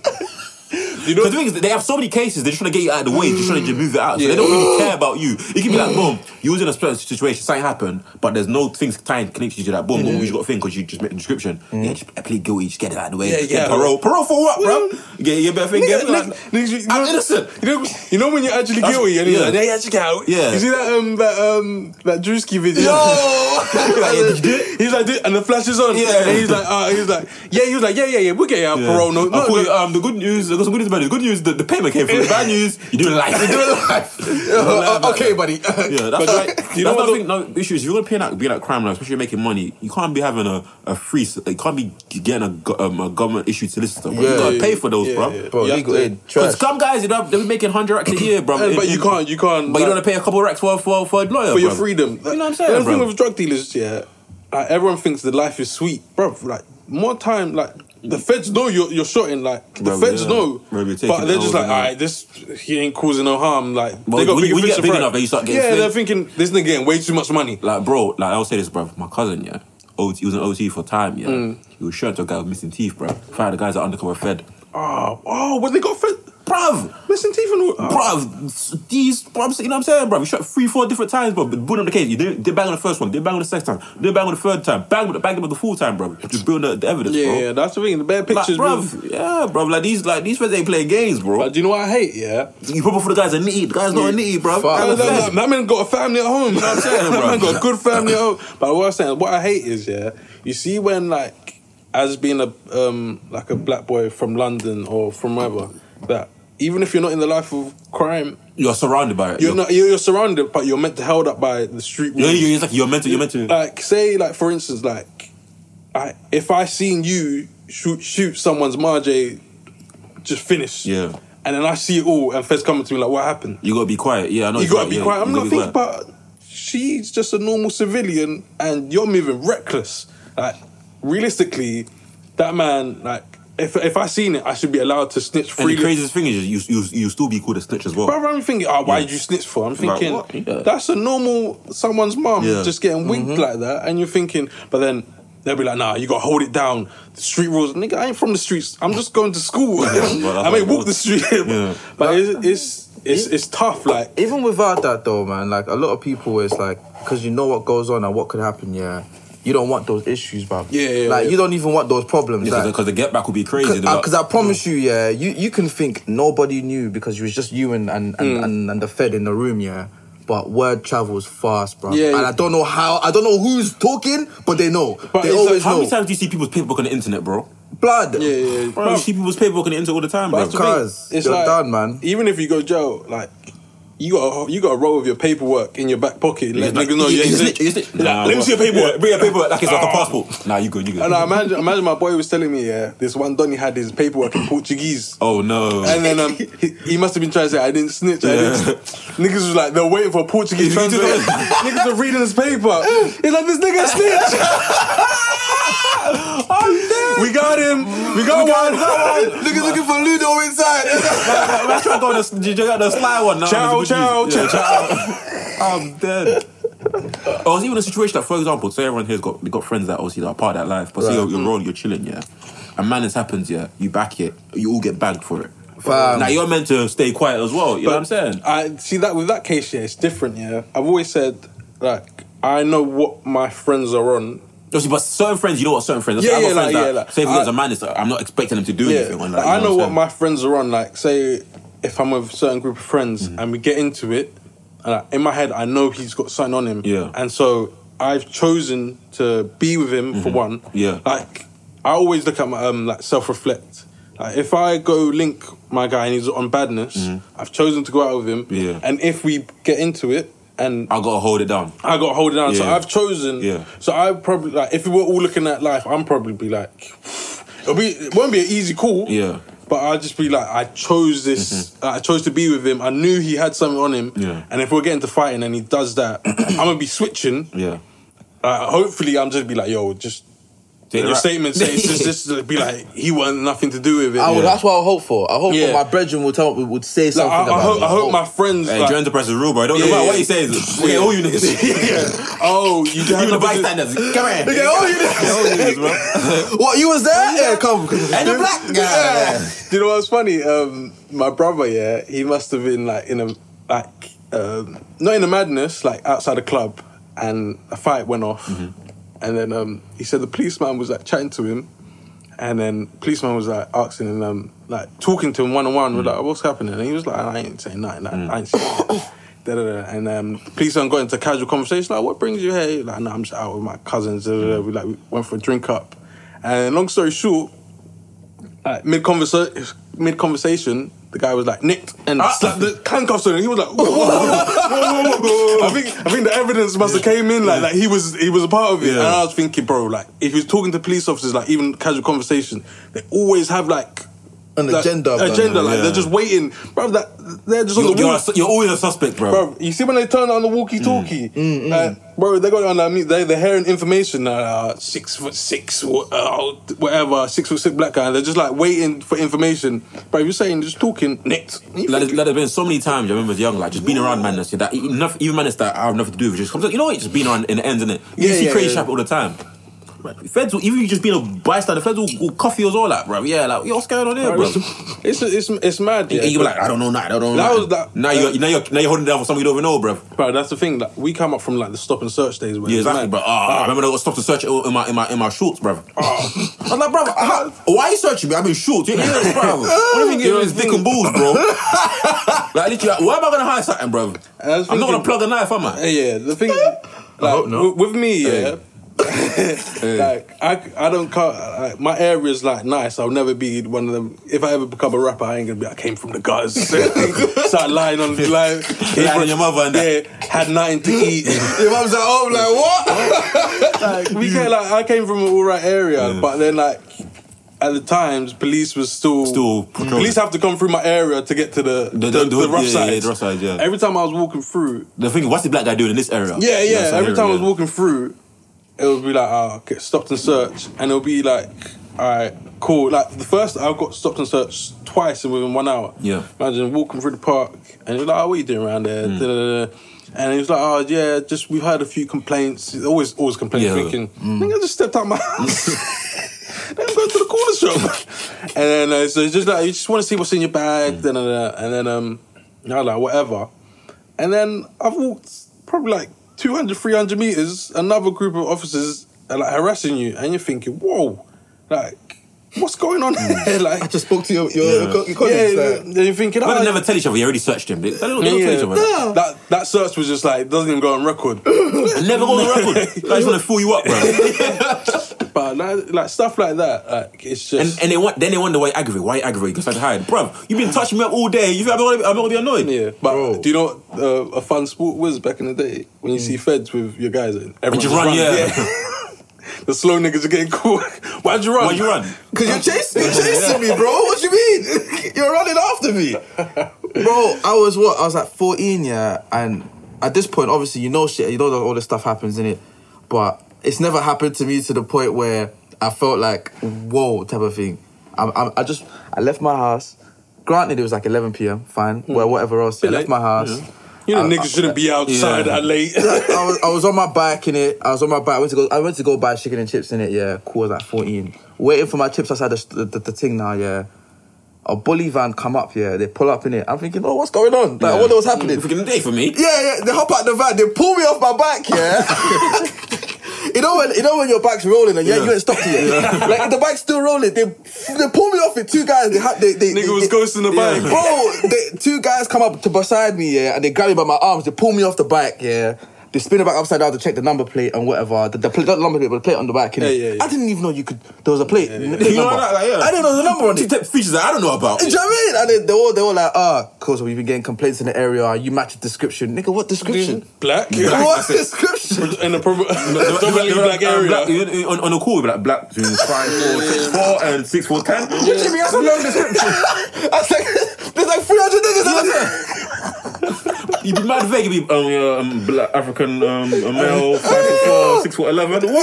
You know, Because the thing is, they have so many cases, they're just trying to get you out of the way, just trying to just move it out. So Yeah. they don't really care about you. It can be like, boom, you was in a certain situation, something happened, but there's no things tying connecting you to that. Boom, boom, you just got to think because you just made the description. Yeah, just plead guilty, just get it out of the way. Yeah, Get yeah. Parole. Parole for what, bro? You get you better think, Nigga, get like, nigga, nigga, you I'm know- innocent. You know, you know when you're actually That's- guilty and you're yeah. like, yeah, actually out. Yeah. You see that um that um that Drewski video? yo, He's like, yeah, did you do it? He's like, "Did-" and the flash is on. Yeah. And he's like, uh, he's like, yeah, he was like, yeah, yeah, yeah, we'll get you out Yeah. parole. No, I no, thought, no. um, the good news, I got some good news about it. The good news, the, the payment came through. The bad news, you're doing life. You're doing life. Uh, okay, buddy. Yeah, that's But right. you You know know what what? Thing, no issue is if you're gonna pay out, be like crime, like, especially making money. You can't be having a a free. You can't be getting a, go- um, a government issued solicitor. Bro. Yeah. You gotta pay for those, Yeah, bro. yeah. Bro, You have legal to- aid, Because trash. some guys, you know, they'll be making hundred racks a year, bro. And- but In- you can't, you can't. But you like, don't pay a couple racks for for for a lawyer for your bruv. freedom. You know what I'm saying, The thing bro? with drug dealers, yeah, like, everyone thinks the life is sweet, bro. Like more time, like the feds know you're you're shotting. Like the Bro, feds yeah. know, Bro, you're taking but they're just L's like, and all that. right, this he ain't causing no harm. Like But they got when bigger you- when you fish get to big fry. enough, then you start getting yeah, flamed. they're thinking this nigga getting way too much money. Like, bro, like I'll say this, bro. My cousin, yeah, O T, he was an O T for time, yeah. Mm. He was shot to a guy with missing teeth, bro. Fired the guys that undercover fed, Oh, oh, what they got fed? bruv. Missing teeth and all. Oh. Bruv, these, bruv, you know what I'm saying, bruv? You shot three, four different times, bruv. Building on the case. You didn't, didn't bang on the first one, didn't bang on the second time, didn't bang on the third time, bang, bang them on the full time, bruv. Just building the, the evidence, Yeah, bro. yeah, that's the thing. The bad Like, pictures, bro. bruv, yeah, bruv. Like these, like these feds ain't playing games, bro. But do you know what I hate? Yeah, You probably for the guys are nitty. The guys not a nitty, bruv. Fuck. that, They're that, feds. that, that man got a family at home. You know what I'm saying, bro? That man got a good family at home. But what I'm saying, what I hate is, yeah, you see when like, as being a um like a black boy from London or from wherever, that even if you're not in the life of crime, You're surrounded by it. you're not you're, you're surrounded, but you're meant to held up by the street. Yeah, rules. yeah, it's like you're meant to. You're meant to. Like say like for instance like, I if I seen you shoot shoot someone's Marjay, just finish. Yeah. And then I see it all, and Feds coming to me like, what happened? You gotta be quiet. Yeah, I know. You it's gotta right, be yeah, quiet. I'm you not gotta be thinking quiet. about. She's just a normal civilian, and you're moving reckless. Like realistically, that man, like if if I seen it, I should be allowed to snitch And freely. the craziest thing is, you you you still be called a snitch as well. But I'm thinking, oh, why Yeah. did you snitch for? I'm Like, thinking what? Yeah. that's a normal someone's mum Yeah. just getting winked like that, and you're thinking, but then. They'll be like, nah, you gotta hold it down. The street rules. Nigga, I ain't from the streets. I'm just going to school. but that's I may what- walk the street. Yeah. But it's, it's, it's, it's tough. Like, Even without that though, man, like a lot of people, it's like because you know what goes on and what could happen. Yeah, you don't want those issues, bro. Yeah, yeah, Like yeah. you don't even want those problems. Because like, the get back will be crazy. Because I promise you, yeah, you, you can think nobody knew because it was just you and and, and, Mm. and, and the Fed in the room, yeah. But word travels fast, bro. Yeah, and yeah. I don't know how. I don't know who's talking, but they know. But they it's always like, How know. many times do you see people's paperwork on the internet, bro? Blood. yeah, yeah. Bro, Bro, you see people's paperwork on the internet all the time, bro. That's the thing. Cuz, you're done, man. Even if you go jail, like you got a, you got a roll of your paperwork in your back pocket. Let Like, niggas know you- you ain't you snitch. snitch, you snitch. Like, Nah, let me bro. see your paperwork. Yeah, bring your paperwork like it's like a Ah. passport. Nah, you good, you good. And I imagine, imagine my boy was telling me, yeah, this one Donny had his paperwork in Portuguese. Oh no. And then um, he, he must have been trying to say, I didn't snitch. I Yeah. didn't snitch. Niggas was like, they're waiting for a Portuguese You need to translator. know. Niggas are reading his paper. He's like, this nigga snitch. We got him. We got one. Niggas looking for Ludo inside. I'm trying to go on the, you got the sly one now. Ciao, It's a good ciao, news. Yeah, ciao. I'm dead. I was even in a situation that, for example, say everyone here's got they got friends that obviously that are part of that life, but say you're, you're rolling, you're chilling, yeah. And madness happens, yeah. You back it, you all get bagged for it. Fam. Now you're meant to stay quiet as well. You know what I'm saying? I see that with that case, yeah, it's different, yeah. I've always said, like, I know what my friends are on. Obviously, but certain friends, you know what certain friends. Yeah, I've got yeah, friends like, that, yeah, like, say if I- there's a madness, I'm not expecting them to do Yeah, anything. Like, like, you I know what I'm my friends are on. Like, say if I'm with a certain group of friends Mm. and we get into it, and like, in my head I know he's got something on him. Yeah. And so I've chosen to be with him for one. Mm-hmm. Yeah. Like I always look at my um like self reflect. Like if I go link my guy and he's on badness, I've chosen to go out with him. Mm-hmm. Yeah. And if we get into it and I gotta hold it down. I got to hold it down. So Yeah. I've chosen. Yeah. So I probably like if we were all looking at life, I'm probably be like, it'll be it won't be an easy call. Yeah. But I'll just be like, I chose this. Mm-hmm. I chose to be with him. I knew he had something on him. Yeah. And if we're getting to fighting and he does that, I'm gonna be switching. Yeah. Uh, hopefully, I'm just be like, yo, just. Take Your the statement says just, just be like he wanted nothing to do with it. I would, Yeah. That's what I hope for. I hope Yeah. for my brethren would tell would say Like, something I, I about hope, it. I hope my friends. Hey, like, Joe Enterprise is real, bro. Don't Yeah, know yeah, what yeah. he says. Okay, all you niggas. yeah. Oh, you Even the have bystanders. Come here. Okay, all you niggas. All you niggas, bro. What, you was there? Yeah, come. And the black guy. Do you know what's funny? Um, my brother, yeah, he must have been like in a like um, not in a madness, like outside a club, and a fight went off, Mm-hmm. and then um, he said the policeman was like chatting to him, and then policeman was like asking him, um, like talking to him one on one, we're like, what's happening? And he was like, I ain't saying nothing, like, I ain't saying nothing. Da, da, da. And um, policeman got into casual conversation, like, what brings you here? He was like, no, I'm just out with my cousins. Da, da, da. We like we went for a drink up, and long story short. Like, mid conversa- mid conversation, the guy was like nicked and slapped the handcuffs on him. He was like, whoa, whoa, whoa, whoa, whoa. I think I think the evidence must have came in like like he was he was a part of it. Yeah. And I was thinking, bro, like if he was talking to police officers, like even casual conversation, they always have like An like, agenda. bro. agenda. Like yeah. they're just waiting, bro. That they're just on You're, the you're, walk. a, you're always a suspect, bro. Bro, you see when they turn on the walkie-talkie, like, bro, they got it on like, me. They they're hearing information. Uh, six foot six, uh, whatever, six foot six black guy. And they're just like waiting for information. Bro, you're saying just talking, nicked. You Like, there's, think- like, there's been so many times I remember as young, like just being around madness. Yeah, that enough, even madness that I have nothing to do with. Just comes, you know what? Just being around in the ends, innit? You Yeah, see yeah, crazy yeah. shit all the time. Right. Feds, will, even you just being a bystander, feds will, will coffee us all that, bro. Yeah, like, yo, what's going on here, bro? It's it's it's mad. Yeah, And you were but- like, I don't know that, I don't know That that. was that- now, you're, now, you're, now you're holding down for something you don't even know, bro. bro, that's the thing. Like, we come up from like the stop and search days. Where Yeah, it's exactly, mad. bro. Ah, I remember I got stopped to search in my in my in my shorts, bro. Ah. I was like, bro, how, why are you searching me? I've been shorts, you know, bro. What do you think You know it's what I dick and balls, bro? Like literally, like, why am I gonna hide something, bro? was I'm not thinking- gonna plug a knife, am I? Yeah, the thing. Like, hope not. with, with me, yeah. like I, I don't co- like, my area's like nice. I'll never be one of them. If I ever become a rapper, I ain't gonna be. I came from the gutters. Start lying on lying, Lying on your mother and that. yeah, had nothing to eat. Your mum's at home, like, what? like we came, like I came from an alright area, but then like at the times, police was still Still patrolling. Police have to come through my area to get to the the, The- the, the- the- rough yeah, side. yeah, the rough side, yeah. Every time I was walking through, The thing is, what's the black guy doing in this area? yeah, yeah. That's Every the time I area, was walking through, it would be like, oh, get stopped and searched, and it'll be like, all right, cool. Like the first, I got stopped and searched twice in within one hour. Yeah. Imagine walking through the park, and he was like, oh, what are you doing around there? Mm. Da, da, da. And he was like, oh yeah, just we've heard a few complaints. He's always, always complaining, Yeah. thinking, I think I just stepped out my house. Then I'm going to the corner shop. And then uh, so it's just like, you just want to see what's in your bag, Mm. da, da, da. And then um, I was like, whatever. And then I've walked probably like two hundred, three hundred meters, another group of officers are like harassing you, and you're thinking, whoa, like, what's going on here? Like, I just spoke to your, your, Yeah. your, co- your yeah, colleagues. like, then you're thinking, But oh, they never tell each other. You already searched them. They, they don't, they don't tell each other. yeah. That that search was just like doesn't even go on record. They never go on the record. They just want to fool you up, bro. But like, like stuff like that, like it's just And, and they want, then they wonder why you aggravate. Why you aggravate? Because I hide. Bro, you've been touching me up all day. You think I'm not gonna, I'm not gonna be annoyed? yeah. But Bro. do you know what uh, a fun sport was back in the day when you see feds with your guys and everyone just run, yeah. The slow niggas are getting caught. Why'd you run? Why'd you run? Cause you're chasing, you're chasing me, bro. What you mean? You're running after me, bro. I was what? I was like fourteen, yeah. And at this point, obviously, you know shit. You know that all this stuff happens in it, but it's never happened to me to the point where I felt like whoa type of thing. I, I, I just I left my house. Granted, it was like eleven p.m. Fine, well, whatever else. I Bit left late. my house. You know I- niggas I- shouldn't be outside Yeah. that late. I was I was on my bike in it. I was on my bike. I went to go. I went to go buy chicken and chips in it. Yeah, cool. I was like fourteen, waiting for my chips outside the the, the thing now. Yeah, a bully van come up. Yeah, they pull up in it. I'm thinking, oh, what's going on? Like, Yeah. what was happening? Freaking day for me. Yeah, yeah. They hop out the van. They pull me off my bike. Yeah. You know when you know when your bike's rolling and yeah, Yeah. you ain't stopped it yet. Like if the bike's still rolling, they they pull me off it. Two guys, they had they, they Nigga they, was they, ghosting the bike. bro. They, two guys come up to beside me, yeah, and they grab me by my arms. They pull me off the bike, yeah. they spin it back upside down to check the number plate and whatever. The, the, plate, not the number plate, but the plate on the back. Yeah, yeah, yeah. I didn't even know you could. There was a plate. Yeah, yeah, yeah. plate You know number. that, like, yeah. I didn't know the number on it. Two features that I don't know about. Do you know what I mean? And they, they all they all like, ah, cause we've been getting complaints in the area. You match the description, nigga. What description? Black. What description? In the prob- predominantly black area. Black, on, on a call, we'd be like black between five four six four and six four ten. What do you mean? That's a long description. I was like, there's like three hundred niggas out there. You'd be mad vague. You'd be um, yeah, um black African um a male five foot four six foot eleven. What?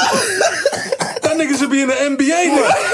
What? That nigga should be in the N B A.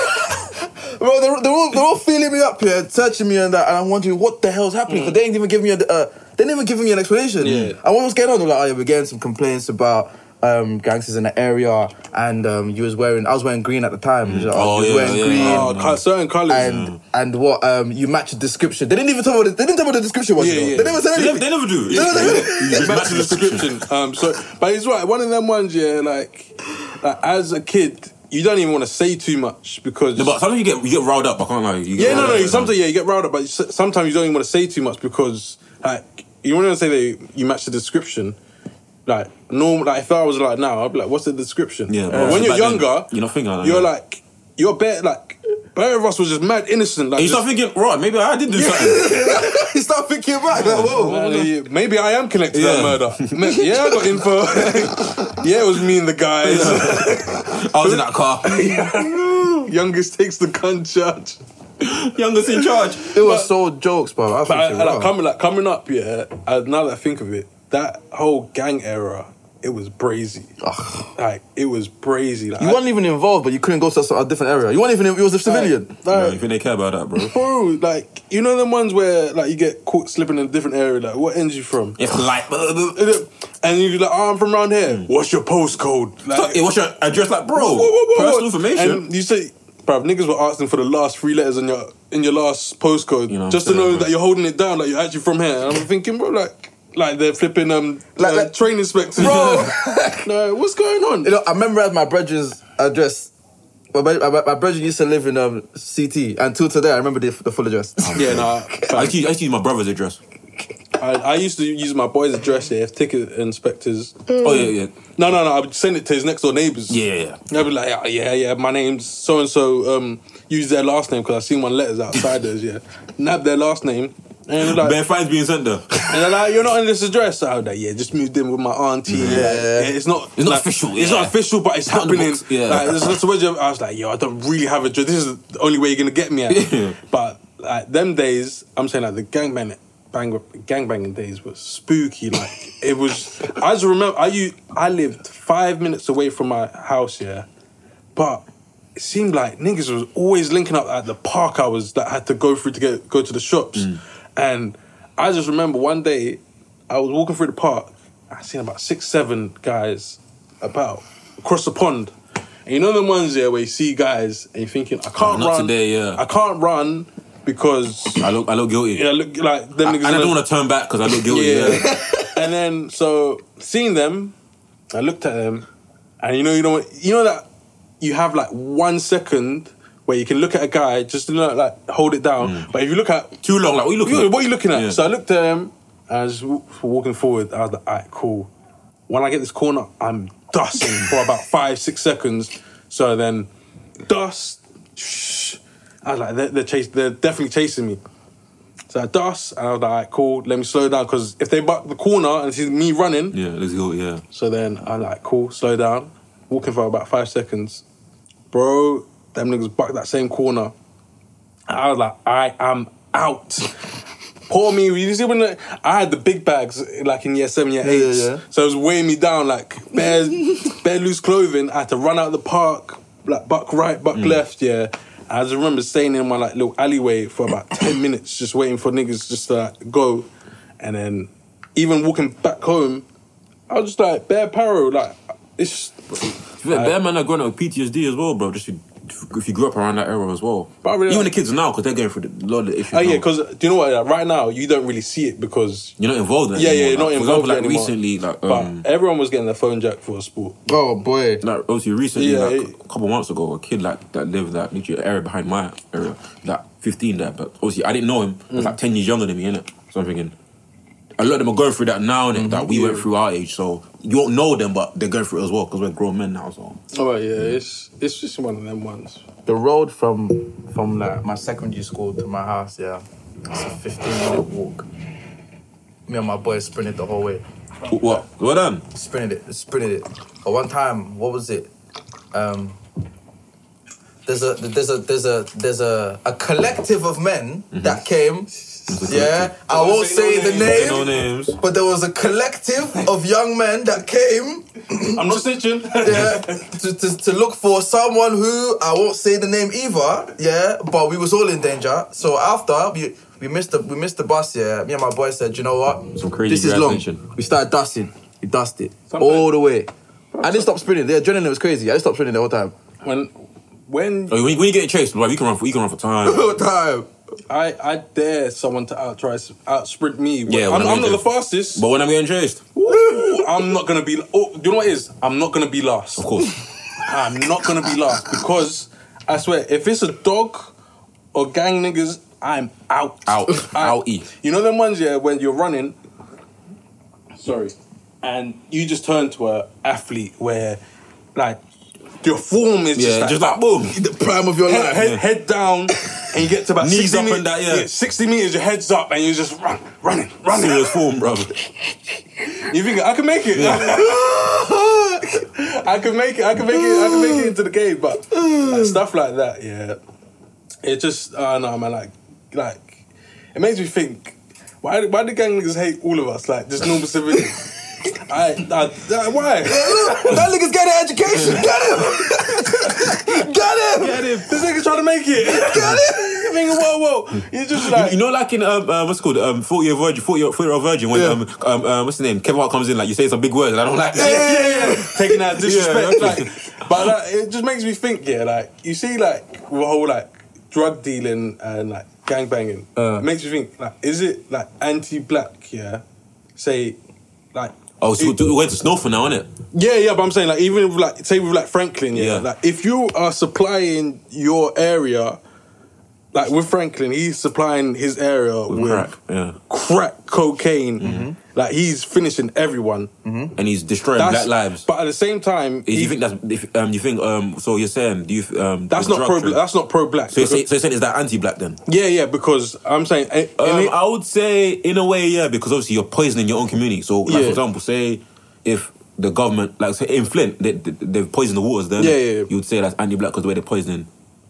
Nigga. Bro, they're, they're, all, they're all feeling me up here, touching me and that, and I'm wondering what the hell's happening because mm. they ain't even giving me a, uh, they didn't even give me an explanation. Yeah. And what was going on? They're like, oh yeah, we're getting some complaints about um, gangsters in the area, and um, you was wearing, I was wearing green at the time. Mm. Like, oh, you was yeah, wearing yeah, green. yeah. Oh, certain colours. And yeah. and what um, you match the description. They didn't even tell me what the, they didn't tell me what the description was. Yeah, you know? yeah. They never said They anything. never, they never do. They never Yeah. said Just match the description. Um, so, but it's right. One of them ones, yeah. Like, like as a kid, you don't even want to say too much because. No, but sometimes you get you get riled up. I can't lie. You get Yeah, no, riled no. up, Sometimes, yeah, you get riled up, but s- sometimes you don't even want to say too much because, like, you want to say that you match the description. Like, normal. Like, if I was like now, I'd be like, "What's the description?" Yeah, But bro. when you're Back then, younger, you're not thinking like that, You're yeah. like, you're better. Like, both of us was just mad innocent. Like, And you just, start thinking, right? Maybe I did do something. You start thinking back. Like, whoa. Uh, maybe I am connected Yeah. to that murder. Ma- Yeah, I got info. Yeah, it was me and the guys. I was in that car. Youngest takes the gun charge. Youngest in charge. It was so jokes, bro. I was But I, thinking, I, like, wow. coming, like coming up, yeah. I, now that I think of it, that whole gang era, it was brazy. Like it was brazy. Like, You I- weren't even involved, but you couldn't go to a different area. You weren't even. It was a civilian. Like, No, you think they care about that, bro? bro, like you know them ones where like you get caught slipping in a different area. Like, what end you from? It's like, And you're like, oh, I'm from around here. What's your postcode? Like, it was your address, like, bro. whoa, whoa, whoa, whoa. Personal information. And you say, bruv, niggas were asking for the last three letters in your in your last postcode You know what just I'm to know saying, that bro. you're holding it down, like you're actually from here. And I'm thinking, bro, like, like they're flipping um Like- uh, like- train inspectors, Bro. No, what's going on? You know, I remember at my brethren's address. My, my, my, my brethren used to live in um, C T, and till today I remember the, the full address. Yeah, nah. I used, to, I used to use my brother's address. I, I used to use my boy's address here, if ticket inspectors. Oh, yeah, yeah. No, no, no. I would send it to his next door neighbours. Yeah, yeah. I'd be like, yeah, yeah, yeah, my name's so and so. Um, use their last name because I seen one letters outsiders. Yeah, nab their last name, and they're like, Bare fines being sent there. and they're like, you're not in this address. I was like, yeah, just moved in with my auntie. Yeah, yeah it's not, It's not like, official, It's yeah. not official, but it's It's not in the happening. books, yeah. Like, this- so what you- I was like, yo, I don't really have a address. This is the only way you're gonna get me at. Yeah. But like them days, I'm saying like the gangbang. Bang, gangbanging days was spooky. Like it was. I just remember. I u- I lived five minutes away from my house. Yeah, but it seemed like niggas was always linking up at the park. I was that I had to go through to get go to the shops, and I just remember one day I was walking through the park. I seen about six, seven guys about across the pond. And you know them ones there where you see guys and you're thinking, I can't not run. today, yeah. I can't run because I look, I look guilty. yeah, look like them I, niggas. and I in don't the- want to turn back because I look guilty. yeah. Yeah. And then so seeing them, I looked at them, and you know, you know, you know that you have like one second where you can look at a guy just to know, like hold it down. But if you look at Too long. Like, what are you looking you know, at? what are you looking at? Yeah. So I looked at him, and I was w- walking forward. I was like, alright, cool. When I get this corner, I'm dusting for about five, six seconds. So then, dust. Shh. I was like, they're, they're, chas- they're definitely chasing me. So I dust, and I was like, alright, cool, let me slow down, because if they buck the corner and see me running, Yeah, let's go. Yeah. so then I'm like, cool, slow down, walking for about five seconds. Bro, them niggas bucked that same corner. I was like, I am out. Poor me, you see when the, I had the big bags, like in year seven, year Yeah, eight, yeah, yeah. so it was weighing me down, like bare, bare loose clothing. I had to run out of the park, like buck right, buck left, yeah. I just remember staying in my like little alleyway for about ten minutes, just waiting for niggas just to like, go. And then even walking back home, I was just like, bare paro, like, it's just, Yeah, bear man are growing up with P T S D as well, bro. Just if, if you grew up around that era as well. But I really Even like- the kids now, because they're going through the, a lot of the issues. oh yeah, now. because do you know what? Like, right now, you don't really see it because You're not involved in it yeah, yeah, anymore. you're not Like, for involved example, like anymore. recently, like, but um, everyone was getting their phone jacked for a sport. Oh boy. like obviously recently, Yeah, like it- a couple months ago, a kid like that lived like literally an area behind my area, like fifteen there, but obviously I didn't know him. He was Mm. like ten years younger than me, innit? So I'm thinking, a lot of them are going through that now, and that we Yeah. went through our age. So you won't know them, but they're going through it as well because we're grown men now. So Oh yeah, it's it's just one of them ones. The road from from like my secondary school to my house, yeah, it's a fifteen minute walk. Me and my boys sprinted the whole way. what? Well done. Sprinted it, sprinted it. But one time, what was it? Um, there's a there's a there's a there's a, a collective of men that came. Yeah, I won't say the name, No names. but there was a collective of young men that came. I'm not snitching. Yeah, to, to, to look for someone who I won't say the name either. Yeah, but we was all in danger. So after we we missed the we missed the bus. Yeah, me and my boy said, you know what? Some crazy This is long. realization. We started dusting. We dusted Sometimes- all the way. I didn't stop sprinting. The adrenaline was crazy. I didn't stop sprinting the whole time. When when Oh, when, you, when you get chased, bro, you can run for you can run for time. The whole time. I I dare someone to out try out sprint me. Yeah, I'm, when I'm I'm not the doing- fastest. But when I'm getting chased, Ooh, I'm not gonna be. Oh, do you know what it is? I'm not gonna be last. of course. I'm not gonna be last because I swear, if it's a dog or gang niggas, I'm out. Out. I- Outie. You know them ones, yeah, when you're running. Sorry, and you just turn to a athlete where, like, your form is Yeah, just like, just like boom. The prime of your head, life. head, head down, and you get to about Knees sixty up meters. and that, yeah. sixty meters, your head's up, and you're just run, running, running. Serious form, bro. You think I can make it? I can make it. I can make it. I can make it into the game, but like, stuff like that, yeah. It just, uh, no, man, like, like, it makes me think. Why? Why do gang niggas hate all of us? Like, just normal civilians. I, I, I, why? That nigga's getting an education. Get him. Get him. Get him. This nigga trying to make it. Get him. Thinking, whoa, whoa. You're just like, You know, like in um, uh, what's it called um, forty year virgin, forty year, forty year old virgin. When Yeah. um, um, uh, what's his name? Kevin Hart comes in, like you say some big words, and I don't like that. yeah, yeah, yeah. Taking that disrespect. Yeah. Like, but like, it just makes me think, yeah, like, you see, like, the whole, like, drug dealing and, like, gangbanging. Uh. It makes you think, like, is it, like, anti-black, yeah? Say, like... Oh, so it- we went to Snowford now, innit? yeah, yeah, but I'm saying, like, even with, like, say with, like, Franklin, yeah, Yeah. like, if you are supplying your area, like, with Franklin, he's supplying his area with, Crack, yeah. crack cocaine, like, he's finishing everyone. And he's destroying That's- black lives. But at the same time, Do he- you think that's? If, um, you think? Um, so you're saying? Do you? Um, that's the not drug pro. trade- That's not pro black. So you're, say, so you're saying is that anti-black then? yeah, yeah. Because I'm saying, eh, Um, in it- I would say in a way, yeah, because obviously you're poisoning your own community. So, like, Yeah. for example, say if the government, like say in Flint, they, they, they've poisoned the waters there. Yeah, innit? yeah, yeah. You would say that's anti-black because the way they're poisoning.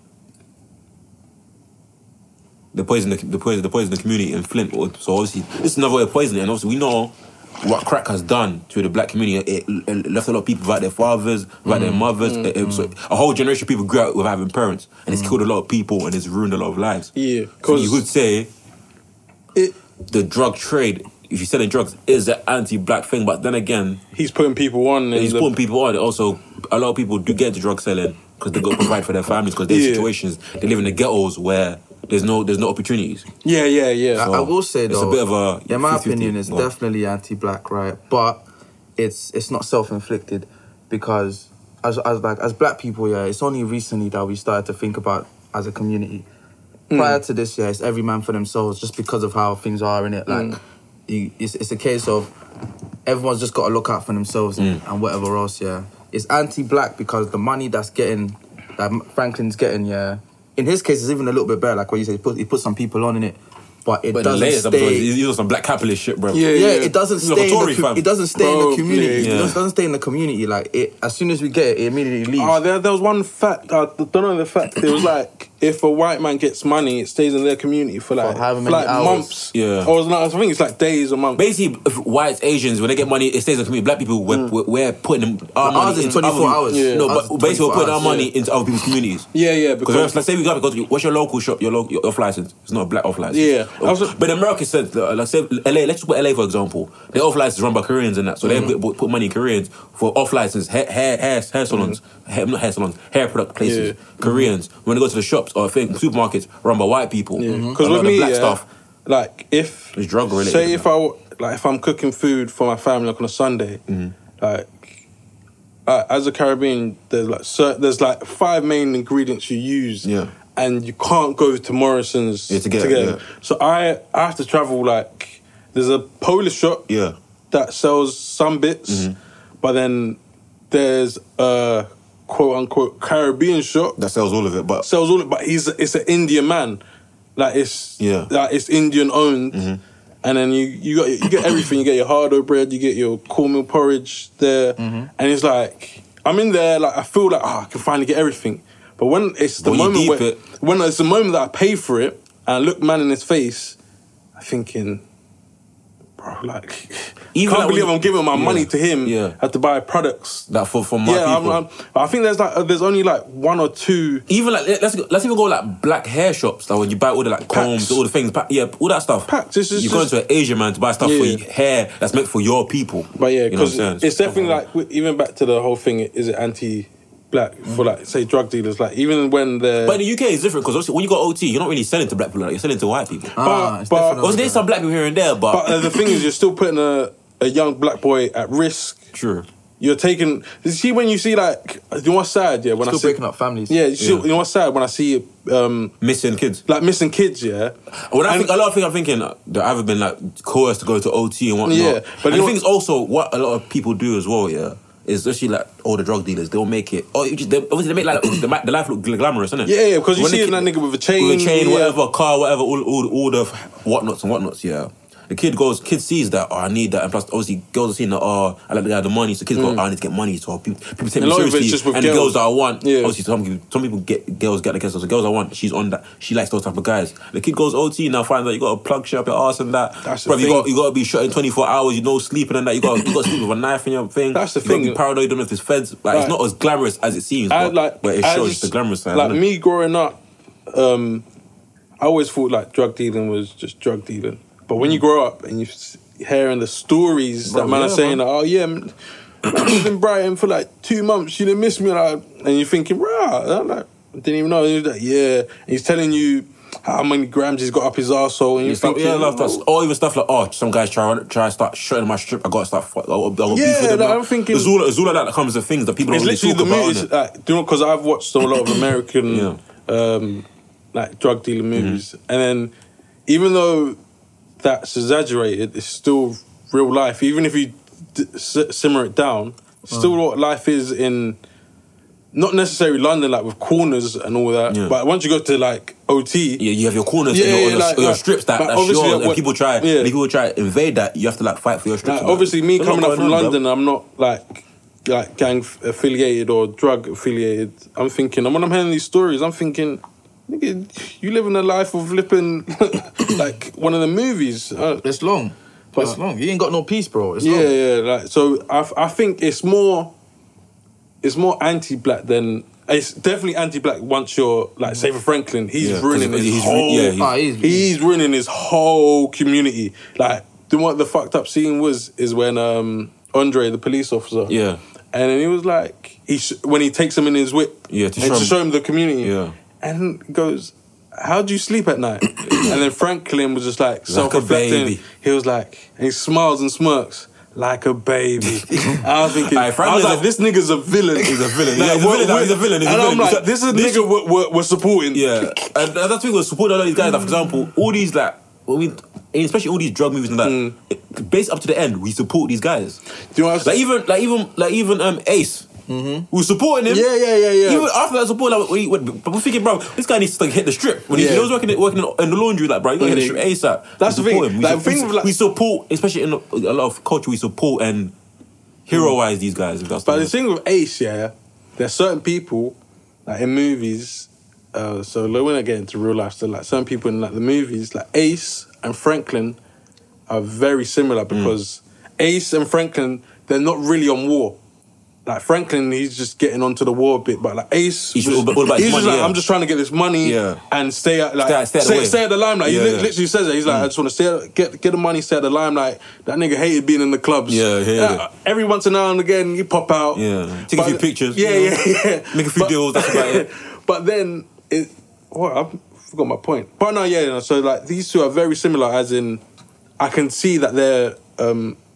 They poison the, the poison the poison the community in Flint. So obviously, this is another way of poisoning. And obviously, we know what crack has done to the black community. It, it left a lot of people without their fathers, without their mothers. It- it- so a whole generation of people grew up without having parents, and it's killed a lot of people and it's ruined a lot of lives. yeah, So because you could say it, the drug trade, if you're selling drugs, is an anti-black thing. But then again, he's putting people on. And he's the- putting people on. Also, a lot of people do get into drug selling because they got to provide for their families because there's Yeah. situations they live in the ghettos where there's no there's no opportunities. yeah, yeah, yeah. I, I will say it's though, a bit of a in my fifty-fifty. opinion, it's Well, definitely anti-black, right? But it's it's not self-inflicted because as as like as black people, yeah, it's only recently that we started to think about as a community. Prior to this, yeah, it's every man for themselves, just because of how things are in it. Like, you, it's it's a case of everyone's just got to look out for themselves and, and whatever else. Yeah, it's anti-black because the money that's getting that Franklin's getting, yeah. In his case, it's even a little bit better. Like what you said, he put, he put some people on in it, but it But in the doesn't latest episode, stay. he's he's on some black capitalist shit, bro. Yeah, Yeah, yeah. it doesn't He's like a stay. In Tory the, co- fam. it doesn't stay in Bro, the community. yeah. It doesn't- doesn't stay in the community. Like it, as soon as we get it, it immediately leaves. Oh, there, there was one fact. I don't know the fact. It was like if a white man gets money, it stays in their community for like, however for many like hours. months. Yeah. Or it's not, I think it's like days or months. Basically, if whites, Asians, when they get money, it stays in the community. Black people, we're, we're, we're putting them, our But money ours is into twenty-four other hours. people. Yeah. No, Ours but is basically, we're putting our twenty-four hours, money into other people's communities. Yeah, yeah. Because Because let's say we go, go to, what's your local shop, your, lo- your off license? It's not a black off license. Yeah. Oh, I was- but in America, said, uh, like say L A, let's just put L A for example. Their off license is run by Koreans and that. So they put, put money in Koreans for off license, hair, hair, hair, hair salons, hair, not hair salons, hair product places. Yeah. Koreans. When they go to the shops or I think supermarkets run by white people. because A lot with of the me, black yeah, stuff. like if It's drug related, say isn't if I w- like if I'm cooking food for my family like on a Sunday, like uh, as a Caribbean, there's like cer- there's like five main ingredients you use, Yeah. and you can't go to Morrison's Yeah, to get it, them. yeah. So I I have to travel like there's a Polish shop Yeah. that sells some bits, Mm-hmm. but then there's a quote unquote Caribbean shop That sells all of it, but sells all. But he's it's an Indian man, like it's Yeah. like it's Indian owned, and then you you got you get everything. You get your hardo bread, you get your cornmeal porridge there, and it's like I'm in there, like I feel like oh, I can finally get everything. But when it's the When you moment deep where, it- when it's the moment that I pay for it and I look man in his face, I'm thinking, bro, like, Even can't like believe when you- I'm giving my Yeah. money to him. Yeah. I have to buy products. that for for my Yeah, I'm, people. I'm, I think there's like uh, there's only like one or two. Even like let's go, let's even go like black hair shops, like when you buy all the like combs, Packs. all the things, pa- yeah, all that stuff. Packs, it's just- you go just- into an Asian man to buy stuff for Yeah. your hair that's meant for your people. But yeah, You know what because I'm saying? it's definitely like w- even back to the whole thing. Is it anti-black for like say drug dealers? Like even when they're But in the U K, it's different because when you got O T, you're not really selling to black people. Like, you're selling to white people. Ah, it's but- different Well, over there's there. some black people here and there, but, but uh, the thing is, you're still putting a, a young black boy at risk. true. You're taking. You see when you see like you know what's sad? Yeah, when Still I see breaking up families. Yeah, you, see, Yeah. you know what's sad when I see um Missing kids. like missing kids. Yeah, When I And- think a lot of things, I'm thinking uh, that I've been like coerced to go to O T and whatnot. Yeah, but but you and know the thing is also what a lot of people do as well. Yeah, is especially like all the drug dealers. They'll make it. Oh, you just, they, obviously they make like the, ma- the life look glamorous, isn't it? Yeah, yeah, 'cause you When see the that kid- nigga with a chain, with a chain, yeah. whatever, car, whatever, all, all, all the whatnots and whatnots. Yeah. The kid goes, kid sees that, oh, I need that. And plus, obviously, girls are seeing that, oh, I like the guy with the money. So kids go, oh, I need to get money. So people, people take A me lot of it's seriously. just with And the girls. girls that I want, Yeah. obviously, some people, some people get, girls get the girls. So the girls I want, she's on that. She likes those type of guys. The kid goes O T now, finds out you got to plug shit up your ass and that. That's the Bruv, you thing. got, you got to be shot in twenty-four hours, you know, sleeping and that. You got, you got to sleep with a knife in your thing. That's the you got to thing. be paranoid, you don't know if it's feds. Like, Like- it's not as glamorous as it seems, I, but, like, but it I shows just- the glamorous side. Like innit? me growing up, um, I always thought like drug dealing was just drug dealing. But when you grow up and you s- hearing the stories Bro, that man yeah, are saying, bro. like, oh yeah, man, I was in Brighton for like two months. You didn't miss me, like, and you're thinking, rah, I'm like, I didn't even know. And he's like, yeah, and he's telling you how many grams he's got up his arsehole, and you're Yeah, stuff, thinking, yeah, love that. oh, Or even stuff like, oh, some guys try try to start shutting my strip. I got to start. I'll, I'll beef Yeah, with them. like, now. I'm thinking- it's all, it's all like that that comes to things that people it's don't really literally talk the about. movies. innit? Like, do you know? Because I've watched a lot of American, Yeah. um, like drug dealing movies, Mm-hmm. and then even though that's exaggerated, it's still real life. Even if you d- s- simmer it down, it's still Mm. what life is in. Not necessarily London, like with corners and all that, Yeah. but once you go to like O T, Yeah, you have your corners Yeah, and your, yeah, or your, like- or your like- strips that, like, that's obviously, yours, like, and what- people try, yeah. people try to invade that. You have to like fight for your strips. like, and that. obviously me There's a lot coming up from going on, London, bruv. I'm not like like gang f- affiliated or drug affiliated. I'm thinking, and when I'm hearing these stories, I'm thinking, nigga, you living a life of flipping like one of the movies. Uh, It's long. But- it's long. You ain't got no peace, bro. It's yeah, long. yeah. Like so, I I think it's more it's more anti-black than. It's definitely anti-black once you're like, say for Franklin, he's Yeah, 'cause ruining he's- his he's- whole. yeah, he's- Ah, he's, He's ruining his whole community. Like, the what the fucked up scene was is when um Andre, the police officer, Yeah. and then he was like, he sh- when he takes him in his whip, Yeah, to and show to him- show him the community, Yeah. and he goes, "How do you sleep at night?" And then Franklin was just like Like a self-reflecting. baby. He was like, and he smiles and smirks. Like a baby. I was thinking, Aye, I Franklin's was like, a- this nigga's a villain. He's a villain. Like, Yeah, he's a what- villain. what- He's a villain. He's a and villain. I'm like, Because this is a this- nigga we're, we're, we're supporting. Yeah, and that's the thing with supporting a lot of these guys. Like, for example, all these like, when we, especially all these drug movies and that, Mm. it, based up to the end, we support these guys. Do you know what I'm Like even, like even, like even um Ace, we were supporting him. Yeah, yeah, yeah, yeah. Even after that support, like, we, we, but we're thinking, bro, this guy needs to like, hit the strip. When he, Yeah. he was working working in the laundry, like, bro, you gotta hit the strip ASAP. That's we the thing. support him. We, Like, su- thing we, with, like- we support, especially in a, a lot of culture, we support and heroize these guys. If that's But the the word. thing with Ace, yeah, there's certain people, like in movies, uh, so like, we're not getting into real life, so like certain people in like the movies, like Ace and Franklin are very similar because Ace and Franklin, they're not really on war. Like Franklin, he's just getting onto the war bit, but like Ace, He's was- all about- all about his he's just money, like, yeah. I'm just trying to get this money Yeah. and stay at like Stay- stay at the stay, way. stay at the limelight. Yeah, he li- yeah. literally says that. He's like, I just want to stay at, get get the money, stay at the limelight. That nigga hated being in the clubs. Yeah, hated Uh, it. Every once in now and again, you pop out. Yeah. Take a But- few pictures, Yeah, you know. yeah, yeah. Make a few deals, that's about it. But then it. What I forgot my point. But no, yeah. No, so like these two are very similar, as in I can see that they're um,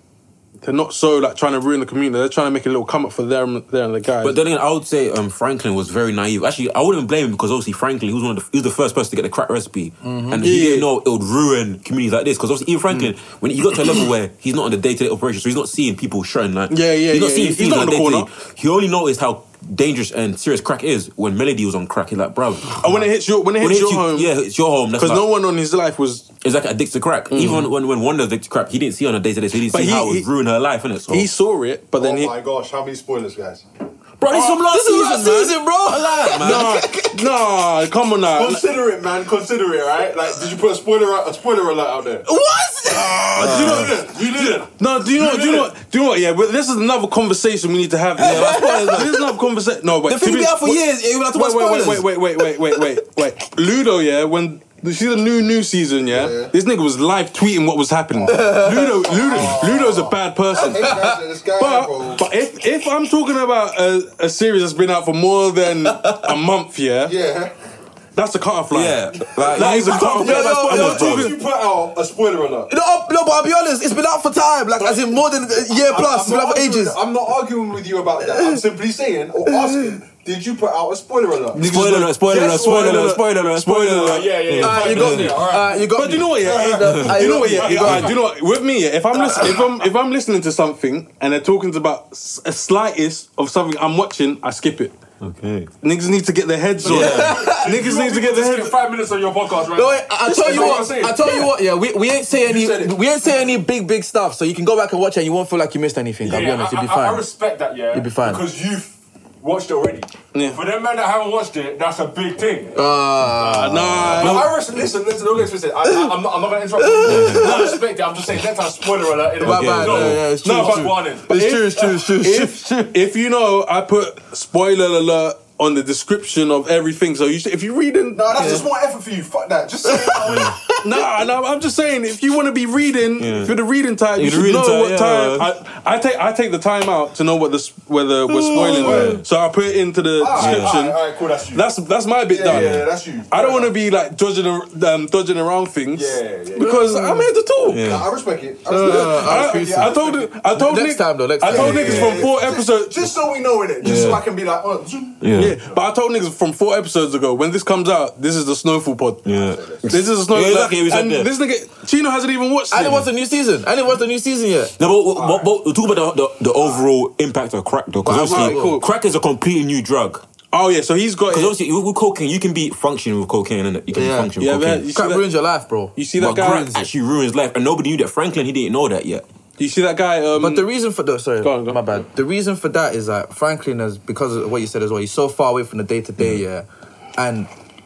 they're not so like trying to ruin the community. They're trying to make a little come up for them, there and the guys. But then again, I would say um, Franklin was very naive. Actually, I wouldn't blame him because obviously Franklin, he was one of the, he was the first person to get the crack recipe, mm-hmm. and he yeah. didn't know it would ruin communities like this. Because obviously, even Franklin, mm. when he got to a level where he's not on the day-to-day operation, so he's not seeing people shredding. Like, yeah, yeah, he's not yeah, seeing yeah. things He's not like in the corner. day-to-day. He only noticed how dangerous and serious crack is when Melody was on crack. He's like, bro. And when it hits your when it hits when it your hits you, home, yeah, it's your home. Because like, no one on his life was. It's like addicted to crack. Mm. Even when when Wanda addicted to crack, he didn't see on a day to day, so he didn't But see he- how it would he- ruin her life, innit? So He saw it, but then Oh he. my gosh, how many spoilers, guys? bro, this is from last This is season, last man. season, bro. man. Nah, nah, come on now. Consider it, man. Consider it, right? Like, did you put a spoiler out, a spoiler alert out there? What? Uh, do you know? You didn't. No, do you know? Do you know? Do you know what? Yeah, but this is another conversation we need to have. Yeah, this is another conversation. No, wait. The thing been out for years. You have to watch Wait, wait, spoilers. wait, wait, wait, wait, wait, wait, wait. Ludo, yeah, when you see the new new season, yeah, Yeah. this nigga was live tweeting what was happening. Ludo, Ludo, Ludo's a bad person. Hey, guys, this guy, bro. But, but if if I'm talking about a, a series that's been out for more than a month, yeah, Yeah. that's a cut-off line. Yeah. Like, that is a cut-off Yeah, line. no, I'm no, not no, talking- Did you put out a spoiler alert? No, I'll- no, but I'll be honest, it's been out for time. Like, as in more than a year plus. It's been out for arguing, ages. I'm not arguing with you about that. I'm simply saying or asking, did you put out a spoiler alert? Spoiler alert, spoiler alert, Yes, spoiler spoiler alert, spoiler alert, spoiler alert. Yeah, yeah, yeah. Uh, Fine, you got me. yeah, all right. Uh, you got But me. do you know what? Yeah, Uh, do you know what? you Yeah, got yeah, me. uh, do you know what? With me, yeah, if I'm listen, if I'm if I'm listening to something and they're talking about s- a slightest of something I'm watching, I skip it. Okay. Niggas need to get their heads on. Niggas need to get their heads. five minutes on your podcast, right? No, wait, I, I tell you what what. I'm saying. I tell you what. Yeah, we, we ain't say any. said it. We ain't say any big big stuff. So you can go back and watch it, and you won't feel like you missed anything. I'll be honest, you'll be I, I, I fine. respect that, yeah. You'll be fine. Because you've watched it already. Yeah. For them men that haven't watched it, that's a big thing. Uh, Nah, But I res- listen, listen, don't get twisted. I, I, I'm not, I'm not going to interrupt you. I respect it. I'm just saying, next time, spoiler alert. In My bad. No, Yeah, yeah, it's true. No, it's but- true. one in. It's if- true. It's true. It's true. It's true. if if you know, I put spoiler alert on the description of everything. So you should, if you're reading, No, that's just more effort for you. Fuck that. Just say it. nah, nah, I'm just saying if you want to be reading, Yeah. for the reading time, you Yeah, the should reading know time, what yeah. time. I, I take I take the time out to know what the s- whether we're spoiling. yeah. So I put it into the Alright, description. alright, alright, cool, that's you. That's that's my bit Yeah, done. yeah, yeah, that's you. I don't want to be like dodging ar- um, dodging around things. Yeah, yeah. Because I'm here to talk. Yeah. Nah, I respect it. I, Uh, respect it. I, respect it. I told it. I told Next Nick, time, though, next I time. told Yeah, niggas yeah, from yeah. four Just- episodes. Just so we know in it, just so Yeah. I can be like, oh, zoom. Yeah. Yeah, but I told niggas from four episodes ago when this comes out, this is the Snowfall pod. Yeah. This is the Snowfall. Yeah, exactly, we said and that. this nigga Chino hasn't even watched I it. didn't watch the new season. I didn't watch the new season yet. No, but, but, but, but talk about the, the, the overall impact of crack, though. Because Right, obviously, right, cool. crack is a completely new drug. Oh yeah, so he's got Because it. obviously, with, with cocaine, you can be functioning with cocaine, innit? You can Yeah. be functioning Yeah, with man, cocaine. you see Crack that, ruins your life, bro. you see But that guy. crack actually ruins life, and nobody knew that. Franklin, he didn't know that yet. You see that guy. Um, But the reason for the sorry, Go on, go on. my bad. The reason for that is that Franklin is because of what you said as well. He's so far away from the day to day, yeah. And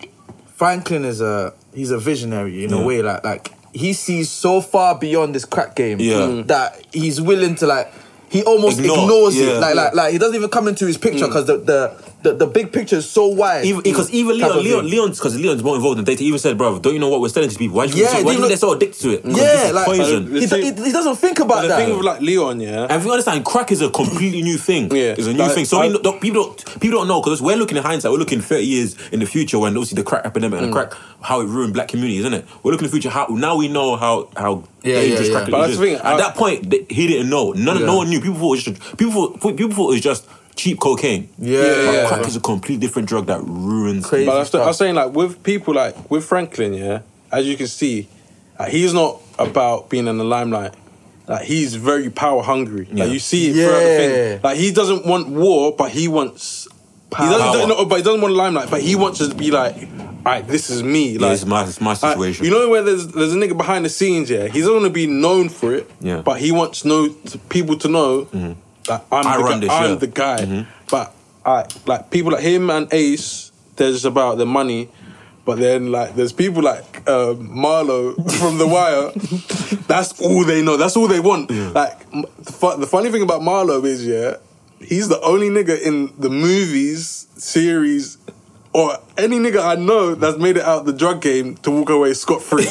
Franklin is a he's a visionary in Yeah. a way, like like he sees so far beyond this crack game Yeah. Mm. that he's willing to like he almost Ignore, ignores yeah. it. Like like like he doesn't even come into his picture because the, the the the big picture is so wide. Because even, Type Leon, of Leon, thing. Leon's because Leon's more involved in data. Even said, "Bro, don't you know what we're selling to people? Why do you, Yeah, why do you even- think they're so addicted to it? 'Cause Yeah, this is like- poison." The he, thing- he, he doesn't think about but the that. thing with like Leon, yeah. And if you understand, crack is a completely new thing. Yeah. It's a new Like, thing. So I- many, don't, people don't people don't know because we're looking in hindsight. We're looking thirty years in the future when obviously the crack epidemic Mm. and the crack how it ruined black communities, isn't it? We're looking in the future. How now we know how how Yeah, dangerous yeah, yeah. crack But that's is. the thing, At I- that point, th- he didn't know. None, Yeah. no one knew. People thought it was just people thought, people thought it was just cheap cocaine. Yeah, But yeah, crack yeah. is a completely different drug that ruins. Crazy. But I was, I was saying like with people like with Franklin, yeah. As you can see, like, he's not about being in the limelight. Like he's very power hungry. Yeah. Like you see it throughout the Yeah. thing. Like he doesn't want war, but he wants. He doesn't, Power. doesn't- no, but he doesn't want limelight. But he wants to be like, all right, this is me. Yeah, Like it's my it's my like, situation. you know where there's there's a nigga behind the scenes, yeah. He's not gonna be known for it, Yeah. but he wants no to people to know that I'm I the run guy. this, I'm yeah. the guy. But I like people like him and Ace. They're just about the money. But then like there's people like uh, Marlo from The Wire. That's all they know. That's all they want. Like m- the, fu- the funny thing about Marlo is yeah, he's the only nigga in the movies series. Or any nigga I know that's made it out the drug game to walk away scot free.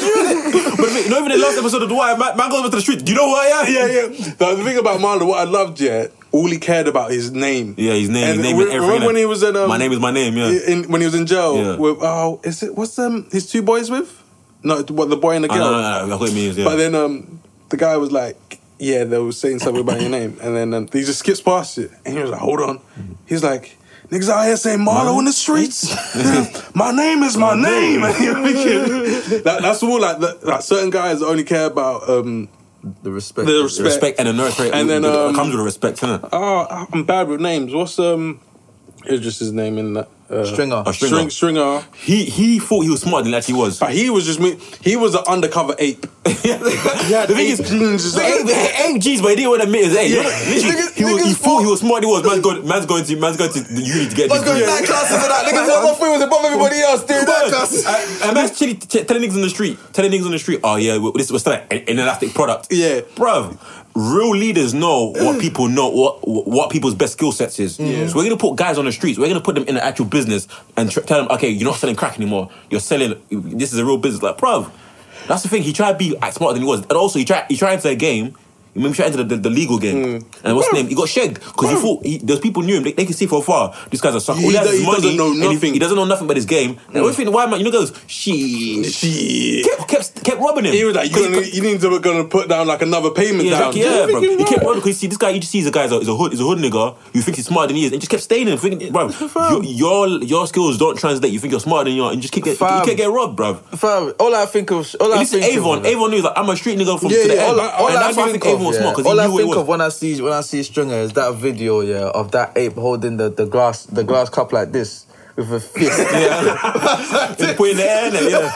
But mate, not even the last episode of The Wire, man, man goes over to the street. Do you know who I am? yeah, yeah. The, the thing about Marlon, what I loved, yeah, all he cared about his name. Yeah, his name, And his name, re- and everything. remember when he was in um, my name is my name. Yeah. in, when he was in jail. Yeah. With, oh, is it what's um his two boys with? No, what the boy and the I girl. know, no, no, no, that's what it means. Yeah. But then um the guy was like, yeah, they were saying something about your name, and then um, he just skips past it, and he was like, hold on. He's like, niggas out here saying Marlo in the streets. My name is my name. that, that's all. Like, the, like certain guys only care about um, The respect. the respect. Respect and the nurture. And then, um, it comes with the respect, innit? Oh, I'm bad with names. What's um? It's just his name in that. Uh, Stringer. A stringer. String, stringer. He he thought he was smarter than he actually was. But he was just me. He was an undercover ape. He had The thing eight is, jeans. Just the eight, like, eight G's, but he didn't want to admit his age. Yeah. Literally, Niggas- he, was, he niggas thought he thought- was smart. He was. Man's going, man's going to, man's going to the uni to get Man's going degree. to night classes and that. Niggas thought my food was above everybody else doing night classes. And and man's chilling, t- telling niggas on the street, telling niggas on the street, oh yeah, we- this was still an, an elastic product. Yeah. Bruv, real leaders know what people know, what what people's best skill sets is. So we're going to put guys on the streets, we're going to put them in the actual business and tr- tell them, okay, you're not selling crack anymore, you're selling, this is a real business. Like, bruv, that's the thing, he tried to be act smarter than he was. And also, he tried, he tried into a game, he tried into the, the, the legal game. And what's his name? He got shagged. Because he thought, he, those people knew him, they, they could see from afar, this guy's a sucker. He All has do- is he money, doesn't know and he- nothing. He, doesn't know nothing about his game. And everything, think, why man, you know, goes, shit. shit. Kept, kept, kept robbing him. He was like, you, 'Cause gonna, you need to gonna put down like another payment Yeah, down. exactly, yeah, bro. Thinking, He kept right. running because you see this guy. You just see the guy is a, is a hood, is a hood nigga. You think he's smarter than he is, and he just kept staying in. Thinking, bro, your, your your skills don't translate. You think you're smarter than you are, and you just keep get, you Fam. can't get robbed, bro. Fam, all I think of, all I Listen, think Avon, of, Avon knew like I'm a street nigga from Yeah, to the yeah, end, all all, all and I that's why I think think of, Avon was yeah, smart because all he I knew what it think of was. when I see when I see Stringer is that video, yeah, of that ape holding the, the glass the glass cup like this with a fist. Yeah, Just put it in the air, and yeah.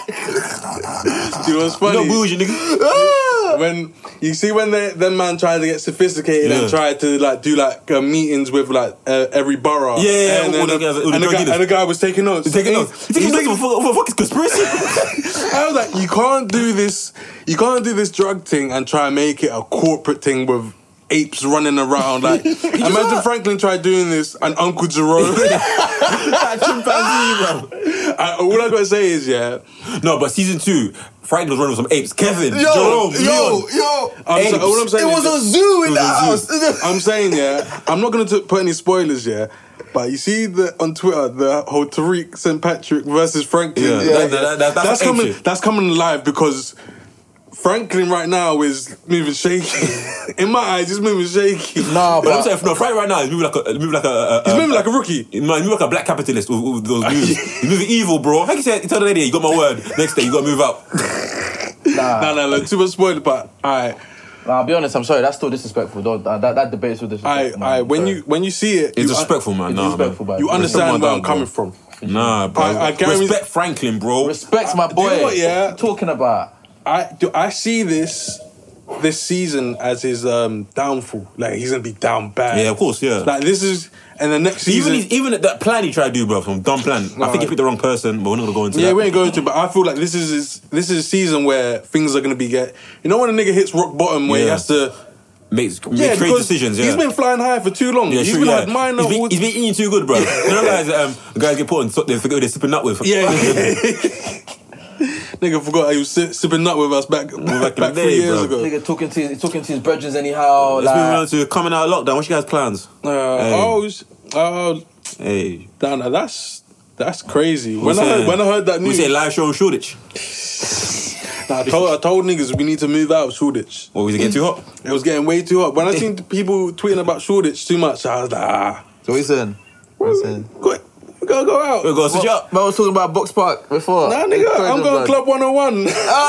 You know what's You funny? know, bougie nigga. When you see when they, them man try to get sophisticated Yeah. and try to like do like uh, meetings with like uh, every borough. Yeah, yeah, yeah, and, all then, the guys- all the and, the drug guy, dealers. and the guy was taking notes. He's taking He- notes. He's taking he's notes for, for, for fucking conspiracy. I was like, you can't do this. You can't do this drug thing and try and make it a corporate thing with apes running around. Like, imagine Franklin tried doing this and Uncle Jerome. Chimpanzee, bro. I, all I gotta say is, yeah, No, but season two, Frank was running with some apes. Kevin, Yo, Jerome, yo, Leon. yo. I'm so, all I'm It saying was is, a zoo in It the was a house. I'm saying, yeah, I'm not gonna t- put any spoilers, yeah. But you see the on Twitter the whole Tariq Saint Patrick versus Franklin. Yeah, that- that- that- that's that's ape coming. shit. That's coming live because Franklin right now is moving shaky. In my eyes, he's moving shaky. Nah, But I'm but saying, no, Frank right now is moving like a, moving like a, a, He's a, moving like a rookie. No, he's moving like a black capitalist with, with those moves. He's moving evil, bro. How you say? Tell the lady, you got my word. Next day, you got to move out. No, no, no, too much spoiled. But alright, nah, I'll be honest, I'm sorry, that's still disrespectful. Don't, that, that, that debate's still alright, disrespectful. man. alright. When Sorry. you when you see it, It's you, disrespectful, man. It's Nah, disrespectful, man. man. you understand Respect where my I'm dad, coming bro. from. Nah, bro. I- I guarantee- Respect Franklin, bro. Respect my Do boy. you know what, yeah? What you talking about? I do. I see this this season as his um, downfall. Like he's gonna be down bad. Yeah, of course, yeah. Like this is, and the next season. Even his, even that plan he tried to do, bro, from dumb plan. I think he picked the wrong person, but we're not gonna go into yeah, that. we ain't going to, but I feel like this is his, this is a season where things are gonna be get. You know when a nigga hits rock bottom where he Yeah. has to. Make, Yeah, make trade because decisions. Yeah, he's been flying high for too long. yeah, he's true, been yeah. like minor. He's been, all- he's been eating too good, bro. You know, guys, um, guys get put on. So they forget who they're sipping up with. yeah, yeah. Nigga forgot he was si- sipping nut with us back back, back in the three day, years bro. ago. Nigga talking to his, talking to his brethren anyhow. Let's move Like, on to coming out of lockdown. What's your guys' plans? Uh, Hey. Oh, s- oh, Hey, damn, now that's that's crazy. we When I say- heard when I heard that we news, say live show in Shoreditch. nah, I told I told niggas we need to move out of Shoreditch. Or was it getting too hot? It was getting way too hot. When I seen people tweeting about Shoreditch too much, I was like, ah, so what you saying? What you saying? go, we gotta go out. We're gonna switch up. But I was talking about Box Park before. Nah, nigga, I'm going Club one oh one.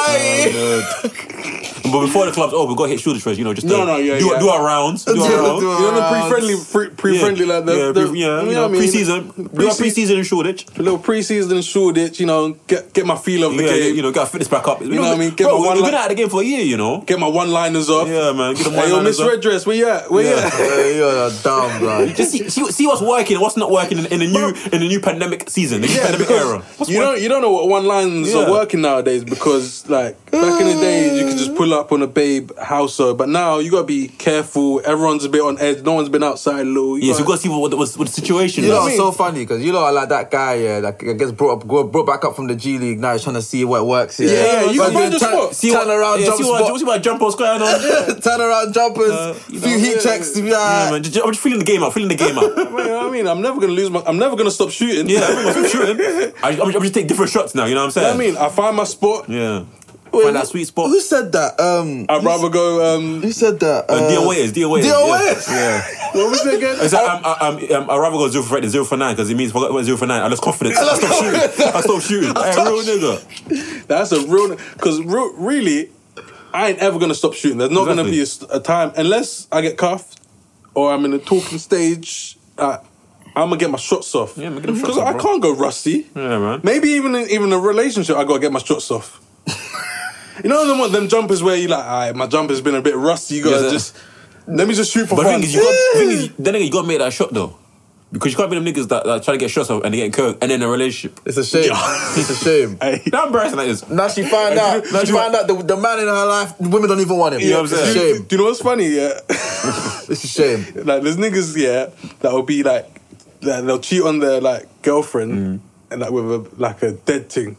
Aye. But before the club's over, we gotta hit Shoreditch first. You know, just No, uh, no, yeah, do, yeah. do our rounds. Do Do our it, rounds. do it. You know the pre-friendly, pre- pre-friendly, like the, yeah, the pre- yeah, you what know, I mean? pre-season. Do our Pre-season, pre-season in Shoreditch. a little pre-season in Shoreditch. You know, get get my feel of the Yeah, game. you know, gotta fitness back up. You know what I mean? Get Bro, my we've one been line- out of the game for a year, you know. Get my one-liners off. Yeah, man. Get the Hey, yo, one-liners Miss off. Red Dress, where you at? Where you Yeah. at? Hey, you're dumb, bro. Just see, see, see what's working and what's not working in, in the new in the new pandemic season, the new Yeah, pandemic because era. What's you work- don't you don't know what one lines Yeah. are working nowadays because like back in the days you could just pull up on a babe house so but now you gotta be careful. Everyone's a bit on edge. No one's been outside low. You Yeah, so we gotta- gotta see what, what, what, what the situation You is. know, I it's mean? so funny because you lot are like that guy, yeah, that gets brought up, go- brought back up from the G League. Now he's trying to see what works. Yeah, Yeah, you But can find doing your turn- spot. See turn what, around, yeah, jump see what, spot. see what jump post going on. Turn around jumpers, Uh, you few know, heat yeah. checks. To be Yeah, like, man. Just, I'm just feeling the game out, feeling the game out. You know what I mean, I'm never gonna lose my. I'm never gonna stop shooting. Yeah, I'm gonna keep shooting. I, I'm, I'm just taking different shots now. You know what I'm You know saying? what I mean, I find my spot. Yeah. find that sweet spot. Who said that? Um, I'd rather go. Um, who said that? Uh, dear Wayers, dear Wayers. Dear yeah. Wayers. Yeah. what was it again? It's like, um, um, um, I'd rather go zero for eight than zero for nine because it means if I got zero for nine, I lost confidence. I stop shooting. I stop shooting. Hey, real nigga. That's a real because re- really, I ain't ever gonna stop shooting. There's not Exactly. gonna be a, st- a time unless I get cuffed or I'm in a talking stage. Uh, I'm gonna get my shots off. Yeah, man, get them shots because off, I bro. can't go rusty. Yeah, man. Maybe even in, even a relationship, I gotta get my shots off. You know them them jumpers where you like, alright, my jumper's been a bit rusty. You gotta Yeah, just let me just shoot for But the fun. thing is, you got, the thing is, then again, you gotta make that shot though. Because you can't be them niggas that, that try to get shots off and they get curved and then a relationship. It's a shame. It's a shame. Hey. How embarrassing that is. Now she found out. Now she found out the, the man in her life, women don't even want him. You know what I'm It's a saying? shame. Do you know what's funny? Yeah, It's a shame. like there's niggas yeah that will be like that they'll cheat on their like girlfriend Mm. and like with a like a dead thing.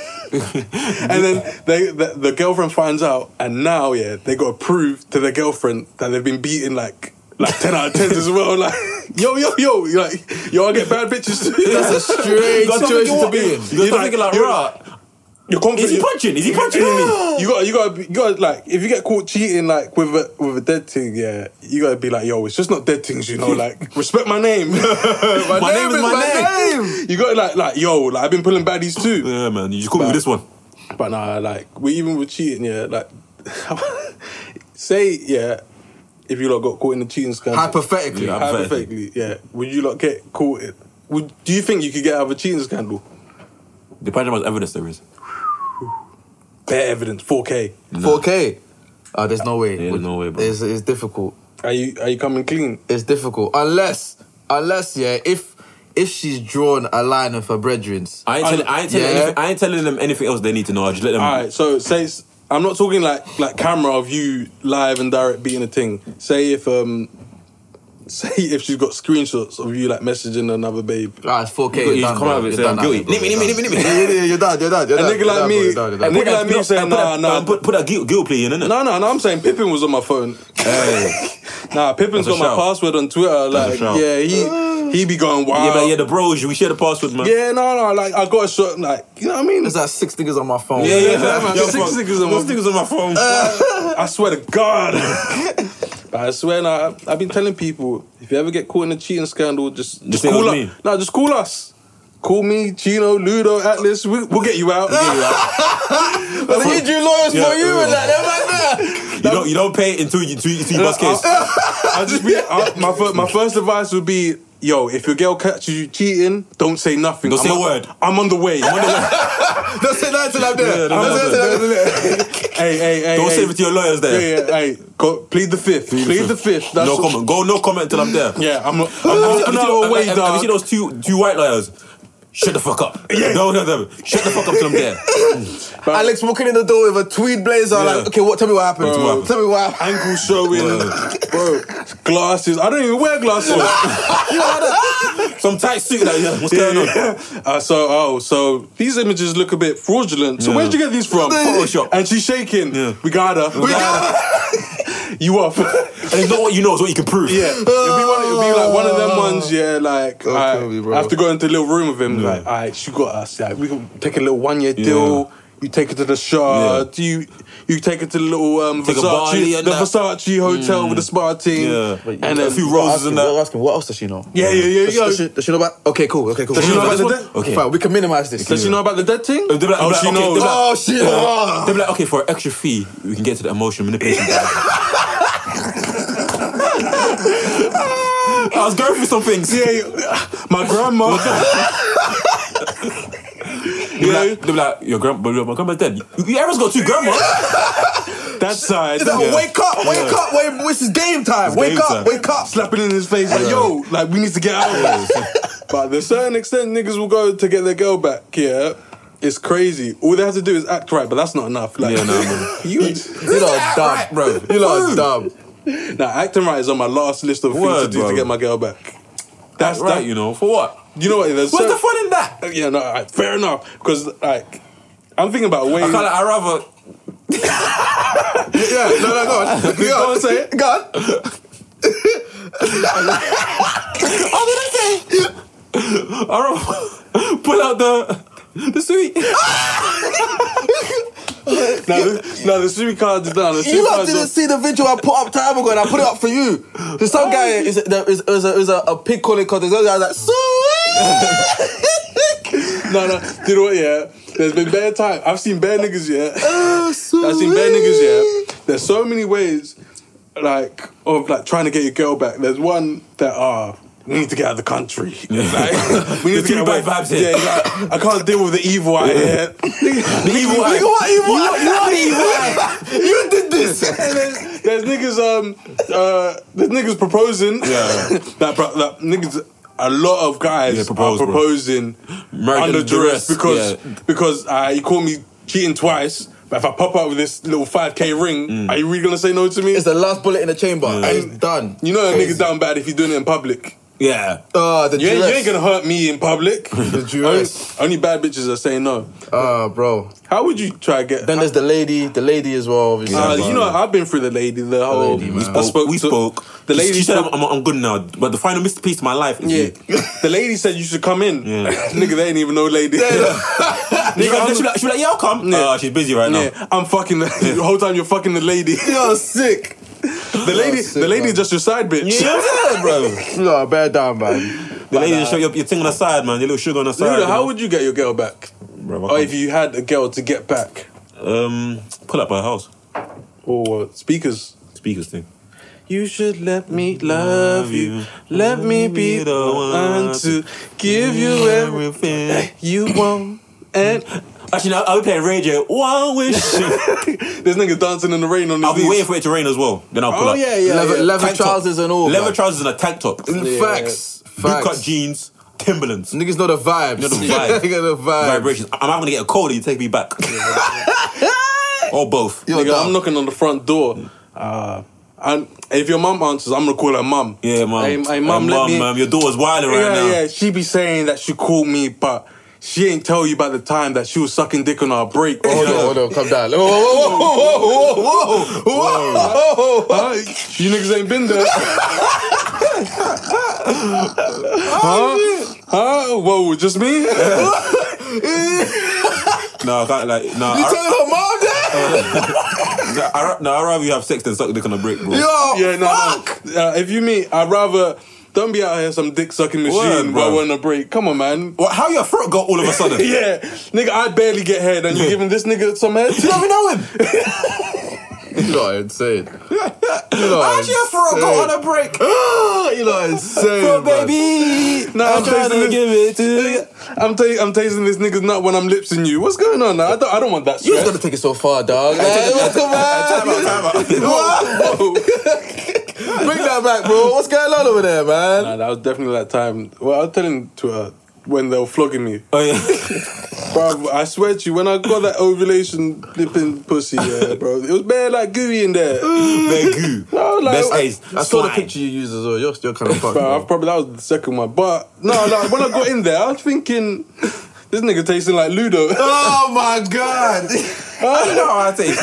And then they the, the girlfriend finds out, and now yeah they got to prove to their girlfriend that they've been beating like like ten out of tens as well. Like yo yo yo, you're like yo I get bad bitches too. That's a strange Got situation to thinking, be in. You got You're thinking like- like, you're- rah. You're confident. Is he punching? Is he punching me? You got you got you got like if you get caught cheating like with a with a dead thing, yeah, you gotta be like yo, it's just not dead things, you know. Like respect my name. my, My name is my name. You got like like yo, like I've been pulling baddies too. Yeah, man. You just call me with this one. But nah, like we even with cheating, yeah, like say yeah, if you lot got caught in the cheating scandal, Hypothetically. Yeah. hypothetically, yeah, would you lot get caught? In, would do you think you could get out of a cheating scandal? Depending on how much evidence there is. Bare evidence, four K. four K. Oh, there's no way. Yeah, there's no way, bro. It's, it's difficult. Are you are you coming clean? It's difficult. Unless, unless, yeah, if if she's drawn a line of her brethrens. I ain't telling, I ain't telling, Yeah. anything, I ain't telling them anything else they need to know. I just let them. All right, so say it's- I'm not talking like like camera of you live and direct beating a thing. Say if um, say if she's got screenshots of you like messaging another babe. Ah, it's four K. You You're just done, come bro. out with it You're saying, done, "I'm guilty." bro. Nip me, nip me, nip me, nip me. Yeah, yeah, yeah, you're done, you're done, you're A done. nigga you're like done, me- bro, you're done, you're done. a nigga like me Put saying, that- nah, nah. Put, put that guilt, guilt plea in, innit? No, no, no. I'm saying Pippin was on my phone. Hey. Nah, Pippin's That's got a my shout. password on Twitter. That's a Like, shout. yeah, he he be going wild. Yeah, but yeah, the bros, we share the password, man. Yeah, no, no. Like, I got a shot. Like, you know what I mean? There's like six niggas on my phone. Yeah, yeah, Yeah, man, Yo, six fuck. niggas on Those my- niggas on my phone. I swear to God. But I swear, nah, I've been telling people, if you ever get caught in a cheating scandal, just, just, Just say it call was us. me. No, just call us. Call me, Chino, Ludo, Atlas. We, we'll get you out. We'll get you out. But he drew lawyers Yeah, for you yeah. and that. They're like that. You don't, you don't pay it until you, until you, until you bust case. I just be, I, my, fir- my first advice would be, yo, if your girl catches you cheating, don't say nothing. Don't I'm say a on- word. I'm on the way. I'm on the way. Don't say that till I'm there. Yeah, don't Don't say say that till I'm there. hey, hey, hey. Don't hey. save it to your lawyers there. Yeah, yeah, hey, go, plead the fifth. Plead the fifth. That's No what- comment. Go no comment until I'm there. Yeah, I'm, I'm, Have you I'm, seen- I'm have you seen- no way, have- have you seen dog. those two two white lawyers? Shut the fuck up. Yeah. No, no, no. Shut the fuck up till I'm there. Alex walking in the door with a tweed blazer. Yeah. Like, okay, what? Tell me what happened. Bro. Tell me what happened. Ankle showing, bro. Glasses. I don't even wear glasses. Some tight suit. Like, yeah, what's going on? Uh, so, oh, so these images look a bit fraudulent. So Yeah. where'd you get these from? Photoshop. And she's shaking. Yeah. We got her. We got You off? And it's not what you know, it's what you can prove. Yeah, it'll be, one, it'll be like one of them ones, yeah, like, Don't alright, kill me, bro. I have to go into a little room with him, Yeah. like, alright, she got us, like, we can take a little one-year deal, you take her to the shard, you you take her to the little um, Take a Bali Versace, and the that. Versace hotel with the spa team, Yeah. Wait, and a then, few We're roses asking, and that. we're asking, what else does she know? yeah, yeah, yeah, Does, yeah. does, she, does she know about? Okay, cool. Okay, cool. Does she know about this the one? dead? Okay. Fine, we can minimize this. Does she know about the dead thing? They'll be like- Oh, they'll she be like, knows. okay, they'll be like- Oh shit! Oh. They'll be like, okay, for an extra fee, we can get to the emotional manipulation part. I was going through some things. Yeah, yeah. My grandma. They'll be like, they'll be like, your grandma, my grandma's dead. You, you ever got two grandmas? That side. It's like, yeah. wake up, wake up, wait, this is game time. It's wake game up, time. wake up. Slapping in his face, like, yo, like, we need to get out of this. But to a certain extent, niggas will go to get their girl back, yeah. It's crazy. All they have to do is act right, but that's not enough. Like, Yeah, no, man. you, You lot are dumb, right, bro. You lot are Who? dumb. nah, acting right is on my last list of things Word, to do bro. to get my girl back. That's Right, that. you know, for what? You know what? There's What's the certain- fun in that? Yeah, no, alright, fair enough. Because, like, I'm thinking about ways. I can't, I rather. Yeah, no, no, go on. Go on, say it. Go on. I was gonna say. I rather pull out the the sweet. Now, the, now the SIM card is down. The SIM You lot card's didn't off. see the video I put up time ago and I put it up for you. There's some guy, is there is, is, a, is a, a pig calling contest. There's a guy like, sweet! No, no. Do you know what, yeah? There's been bare time. I've seen bare niggas, yeah. Oh, I've seen bare niggas, yeah. There's so many ways, like, of, like, trying to get your girl back. There's one that, ah, we need to get out of the country. Like, we need to get away. Bad vibes here. Yeah, like, I can't deal with the evil out here. The evil eye. You what evil eye? You are the evil eye. You did this. there's, there's niggas, um, uh, there's niggas proposing. Yeah. that, bro- that niggas, a lot of guys Yeah, propose, are bro. proposing American under duress duress, because yeah. because uh, he called me cheating twice. But if I pop out with this little five K ring, Mm. are you really gonna say no to me? It's the last bullet in the chamber. And it's done. You know a nigga down bad if you're doing it in public. Yeah. Oh, the You ain't, you duress. ain't gonna hurt me in public. The only, duress. only bad bitches are saying no. Oh, bro. How would you try to get? Then there's the lady, the lady as well, obviously. uh, Yeah, you man. know, I've been through the lady, the whole. lady, We man. spoke. I spoke we to- spoke. The She- lady She said, spoke- I'm, I'm, I'm good now. But the final piece of my life is Yeah, you. the lady said you should come in. Yeah. Nigga, they ain't even no lady. She Nigga, was I'm, like, she was like, yeah, I'll come. Yeah. Uh, she's busy right now. yeah, I'm fucking the, the whole time you're fucking the lady. You're sick. The lady, sick, the lady man. just your side bitch. You know what I'm saying, bro? No, bear down, man. The lady just show your, your thing on the side, man. Your little sugar on the side. Luda, you how know? would you get your girl back? Bro, I Or can't- if you had a girl to get back? Um, pull up her house. Or uh, speakers? Speakers thing. You should let me love you. Let me be the one to give you everything you want. And Actually, no, I'll be playing radio. One wish. there's niggas dancing in the rain on the I'll be waiting for it to rain as well. Then I'll pull Oh up. yeah, yeah. Leather, yeah. leather Tank top. trousers and all. Leather man. trousers and a tank top. Yeah. Facts. Boot cut Facts. jeans. Timberlands. Niggas know the vibes. You know the vibe. Niggas know the vibes. Vibrations. I'm not gonna get a cold and you take me back. Or both. You're Nigga, dumb. I'm knocking on the front door. Uh, and if your mum answers, I'm gonna call her mum. Yeah, mum. Hey, hey, mum, Hey, let mum, me. mum, your daughter's wilding right yeah, now. yeah. She be saying that she called me, but she ain't tell you about the time that she was sucking dick on our break. Oh, hold on, hold on, come down. Whoa, whoa, whoa, whoa, whoa, whoa, whoa. Huh? You niggas ain't been there. huh? Huh? Whoa, just me? No, I can't like. No, You I, telling her mom that? no, I, ra- no, I'd rather you have sex than suck dick on a break, bro. Yo, Yeah, no, fuck. no. Uh, if you meet, I'd rather don't be out here some dick sucking machine Word, bro. while we're on a break. Come on, man. What, how your throat got all of a sudden? Yeah, nigga, I barely get head, and you giving this nigga some head? You don't even know him. You know what I'm saying. You know How'd your throat go on a break? You know what I'm saying, Bro, man. baby. No, I'm I'm trying tasting to this- give it to you. I'm ta- I'm tasting this nigga's nut when I'm lipsing you. What's going on? Now? I don't I don't want that You was stress. gonna take it so far, dog. Like, Time come out, on. time out. Whoa. Bring that back, bro. What's going on over there, man? Nah, that was definitely that time. Well, I was telling to her when they were flogging me. Oh, yeah. Bro, I swear to you, when I got that ovulation dipping pussy, yeah, bro, it was bare like gooey in there. Bare goo. I was like, Best I- ace. I saw the Swine. picture you used as well. You're still kind of fucked. Bro, bro. I probably that was the second one. But no, like when I got in there, I was thinking, this nigga tasting like Ludo. Oh my god! I don't know how I taste.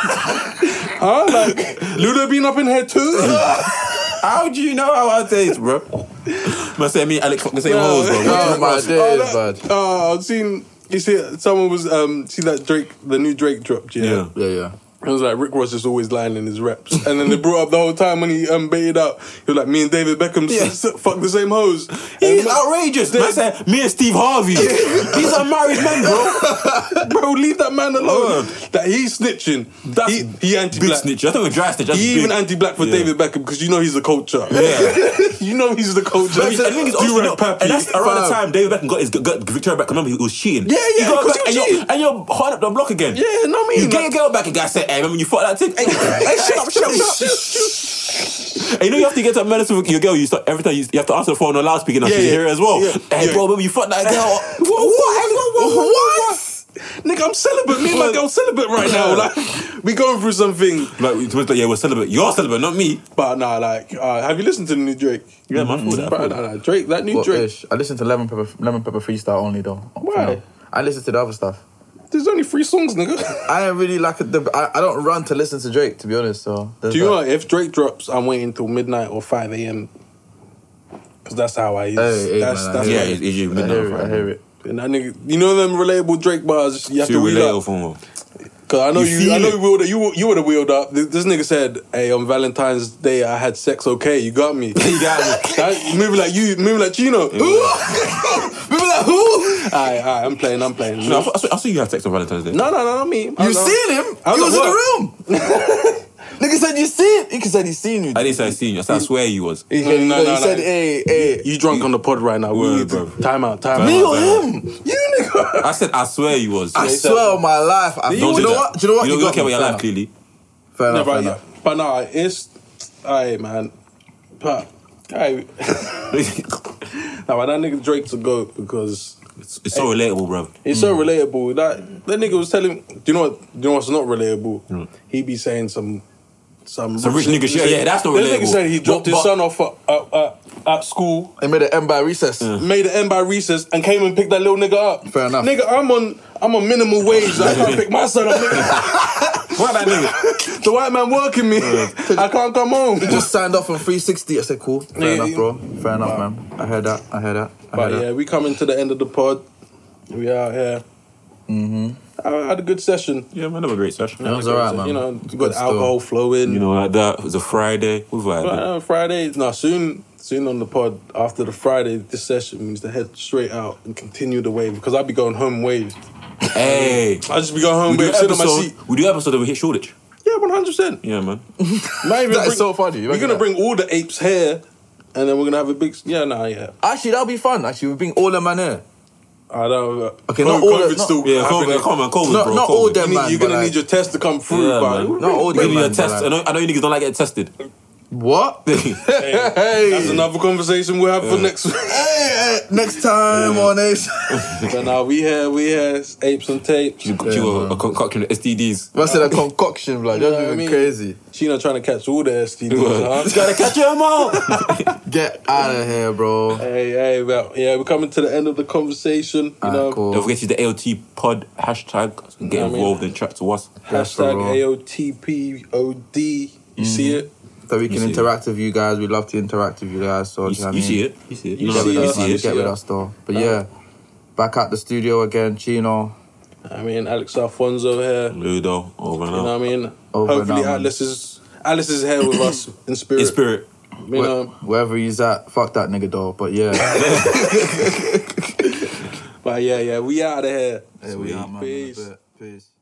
Huh? Like Ludo been up in here too? How do you know how I taste, bro? Man said me and Alex fuck the same No. hoes, bro. Oh What my you- days, that- bud. Oh, I've seen. You see, someone was um see that Drake, the new Drake dropped. Yeah. Yeah. Yeah, yeah. It was like Rick Ross is always lying in his reps, and then they brought up the whole time when he um baited out. He was like, "Me and David Beckham Yeah. s- s- fuck the same hoes." He's And- outrageous. Man said me and Steve Harvey. These are married men, bro. Bro, leave that man alone. Word. That he's snitching. That's he he Big anti-black. snitch. I think we're dry snitch. That's He big. even anti-black for Yeah. David Beckham because you know he's the culture. Yeah. You know he's the culture. I think it's also, Do-rag you know, pappy. and that's around the Fam. time David Beckham got his got Victoria back. Remember, he was cheating. Yeah, yeah, He got 'cause back he was and, cheating. you're, and you're hard up the block again. Yeah, no, I mean, You get your like- girl back and guy said, "Hey, remember when you fought that thing? Hey, hey, shut up, shut up, shut up." And you know you have to get to a medicine with your girl. You start every time you, you have to answer the phone on loudspeaker. Now Yeah, she yeah. hear it as well. Yeah, Hey, yeah. bro, remember you fought that girl? What? What? What? Nigga, I'm celibate. Me and my girl celibate right now. Like, we going through something. Like, it was like, yeah, we're celibate. You're celibate, not me. But nah, like, uh, have you listened to the new Drake? Yeah, man. I thought that, I Bro, thought nah, that. nah, Drake, that new What, Drake. ish? I listened to Lemon Pepper, Lemon Pepper Freestyle only though. Why? I listened to the other stuff. There's only three songs, nigga. I don't really like it. The, I, I don't run to listen to Drake, to be honest. So there's Do you that. know what? If Drake drops, I'm waiting till midnight or five a.m. Because that's how I is. Hey, hey, that's man, that's I Yeah, what- it's, it's you I hear it. I midnight. hear it. And that nigga, you know them relatable Drake bars. You have Too to read relatable up. for me. Cause I know You you, feel I know it. you would you you would have wheeled up. This, this nigga said, "Hey, on Valentine's Day, I had sex. Okay, you got me. You got me. That, moving like you, moving like Chino. Remember that who? Alright, alright, I'm playing, I'm playing. No, I, thought, I, thought, I saw you have sex on Valentine's Day. No, no, no, not me. I You was- seen him? I He was was at in the room. Nigga said you seen. He said he seen you. I didn't say I seen you. I said I swear you was. He said, No, no, no, he no. said, hey, hey. You drunk on the pod right now? Word, We need to bro. time out, time Me out. or him? You nigga. I said I swear you was. I swear on my life. I, You do you do know that. what? Do you know what? You don't got care me. about your Fair life, enough. clearly. Fair Yeah, enough. Fair but, enough. but nah, it's, aye, man. But, aye. Nah, but that nigga Drake's a goat because It's, it's so relatable, bro. it's so relatable. That that nigga was telling. Do you know what? Do you know what's not relatable? He be saying some. Some, Some rich nigga shit. Yeah, that's not This relatable. nigga said he dropped But- his but- son off at, at, at, at school, He made an M by recess. made an end by recess, and came and picked that little nigga up. Fair enough. Nigga, I'm on I'm on minimum wage. I can't pick my son up. Nigga. What that nigga? The white man working me. I can't come home. Just signed off on three sixty. I said, cool. Fair Yeah, enough, yeah. bro. Fair enough, man. I heard that. I heard that. I But heard yeah, we coming to the end of the pod. We out here. Mm-hmm. I had a good session. Yeah, man, that was a great session. That was alright, man. You know, Good got still. alcohol flowing. You know, like that. It was a Friday. We But, vibed. uh, Friday, no, soon, soon on the pod, after the Friday, this session means to head straight out and continue the wave because I'll be going home wave. Hey. I just be going home We do wave, sit on my episode. seat. We do episode that we hit Shoreditch. Yeah, one hundred percent. Yeah, man. Might even That is bring- so funny. We're Imagine gonna that. bring all the apes here, and then we're gonna have a big. Yeah, nah, yeah. Actually, that'll be fun. Actually, we bring all the man here. I don't. Okay, COVID, not all the- COVID's not- still Yeah, happening. COVID, come on, COVID, Not- bro. not COVID. all them, You man. need, you're but gonna like- need your test to come through, Yeah, but man. Not all We them, need a man. test. but I like- know, I know you niggas don't like getting tested. What? hey, that's another conversation we'll have for next week. Hey, next time on this. But now we here, we here, apes and tapes. She got you a, a concoction of S T Ds. I said a concoction, like, that's know what I even mean? crazy. She not trying to catch all the S T Ds, huh? Gotta catch them all. Get out of here, bro. Hey, hey, well, yeah, we're coming to the end of the conversation. You Alright, know, cool. Don't forget to use the A O T pod hashtag. Get Yeah, I mean- involved and chat to us. hashtag bro. A O T P O D. You see it? So we can You see interact with you guys. We love to interact with you guys. So You, do you know what I you mean? see it. You see it. You You, see know, it. you You see it. Get with Yeah. us though. But yeah, back at the studio again, Chino. I mean, Alex Alfonso here. Ludo, over and You know what I out. mean? Over and Hopefully, out, man. Alice is Alice is here with us in spirit. In spirit. You know, Where- wherever he's at, fuck that nigga though. But yeah, but yeah, yeah, we out of here. there we are, man. Peace. Peace.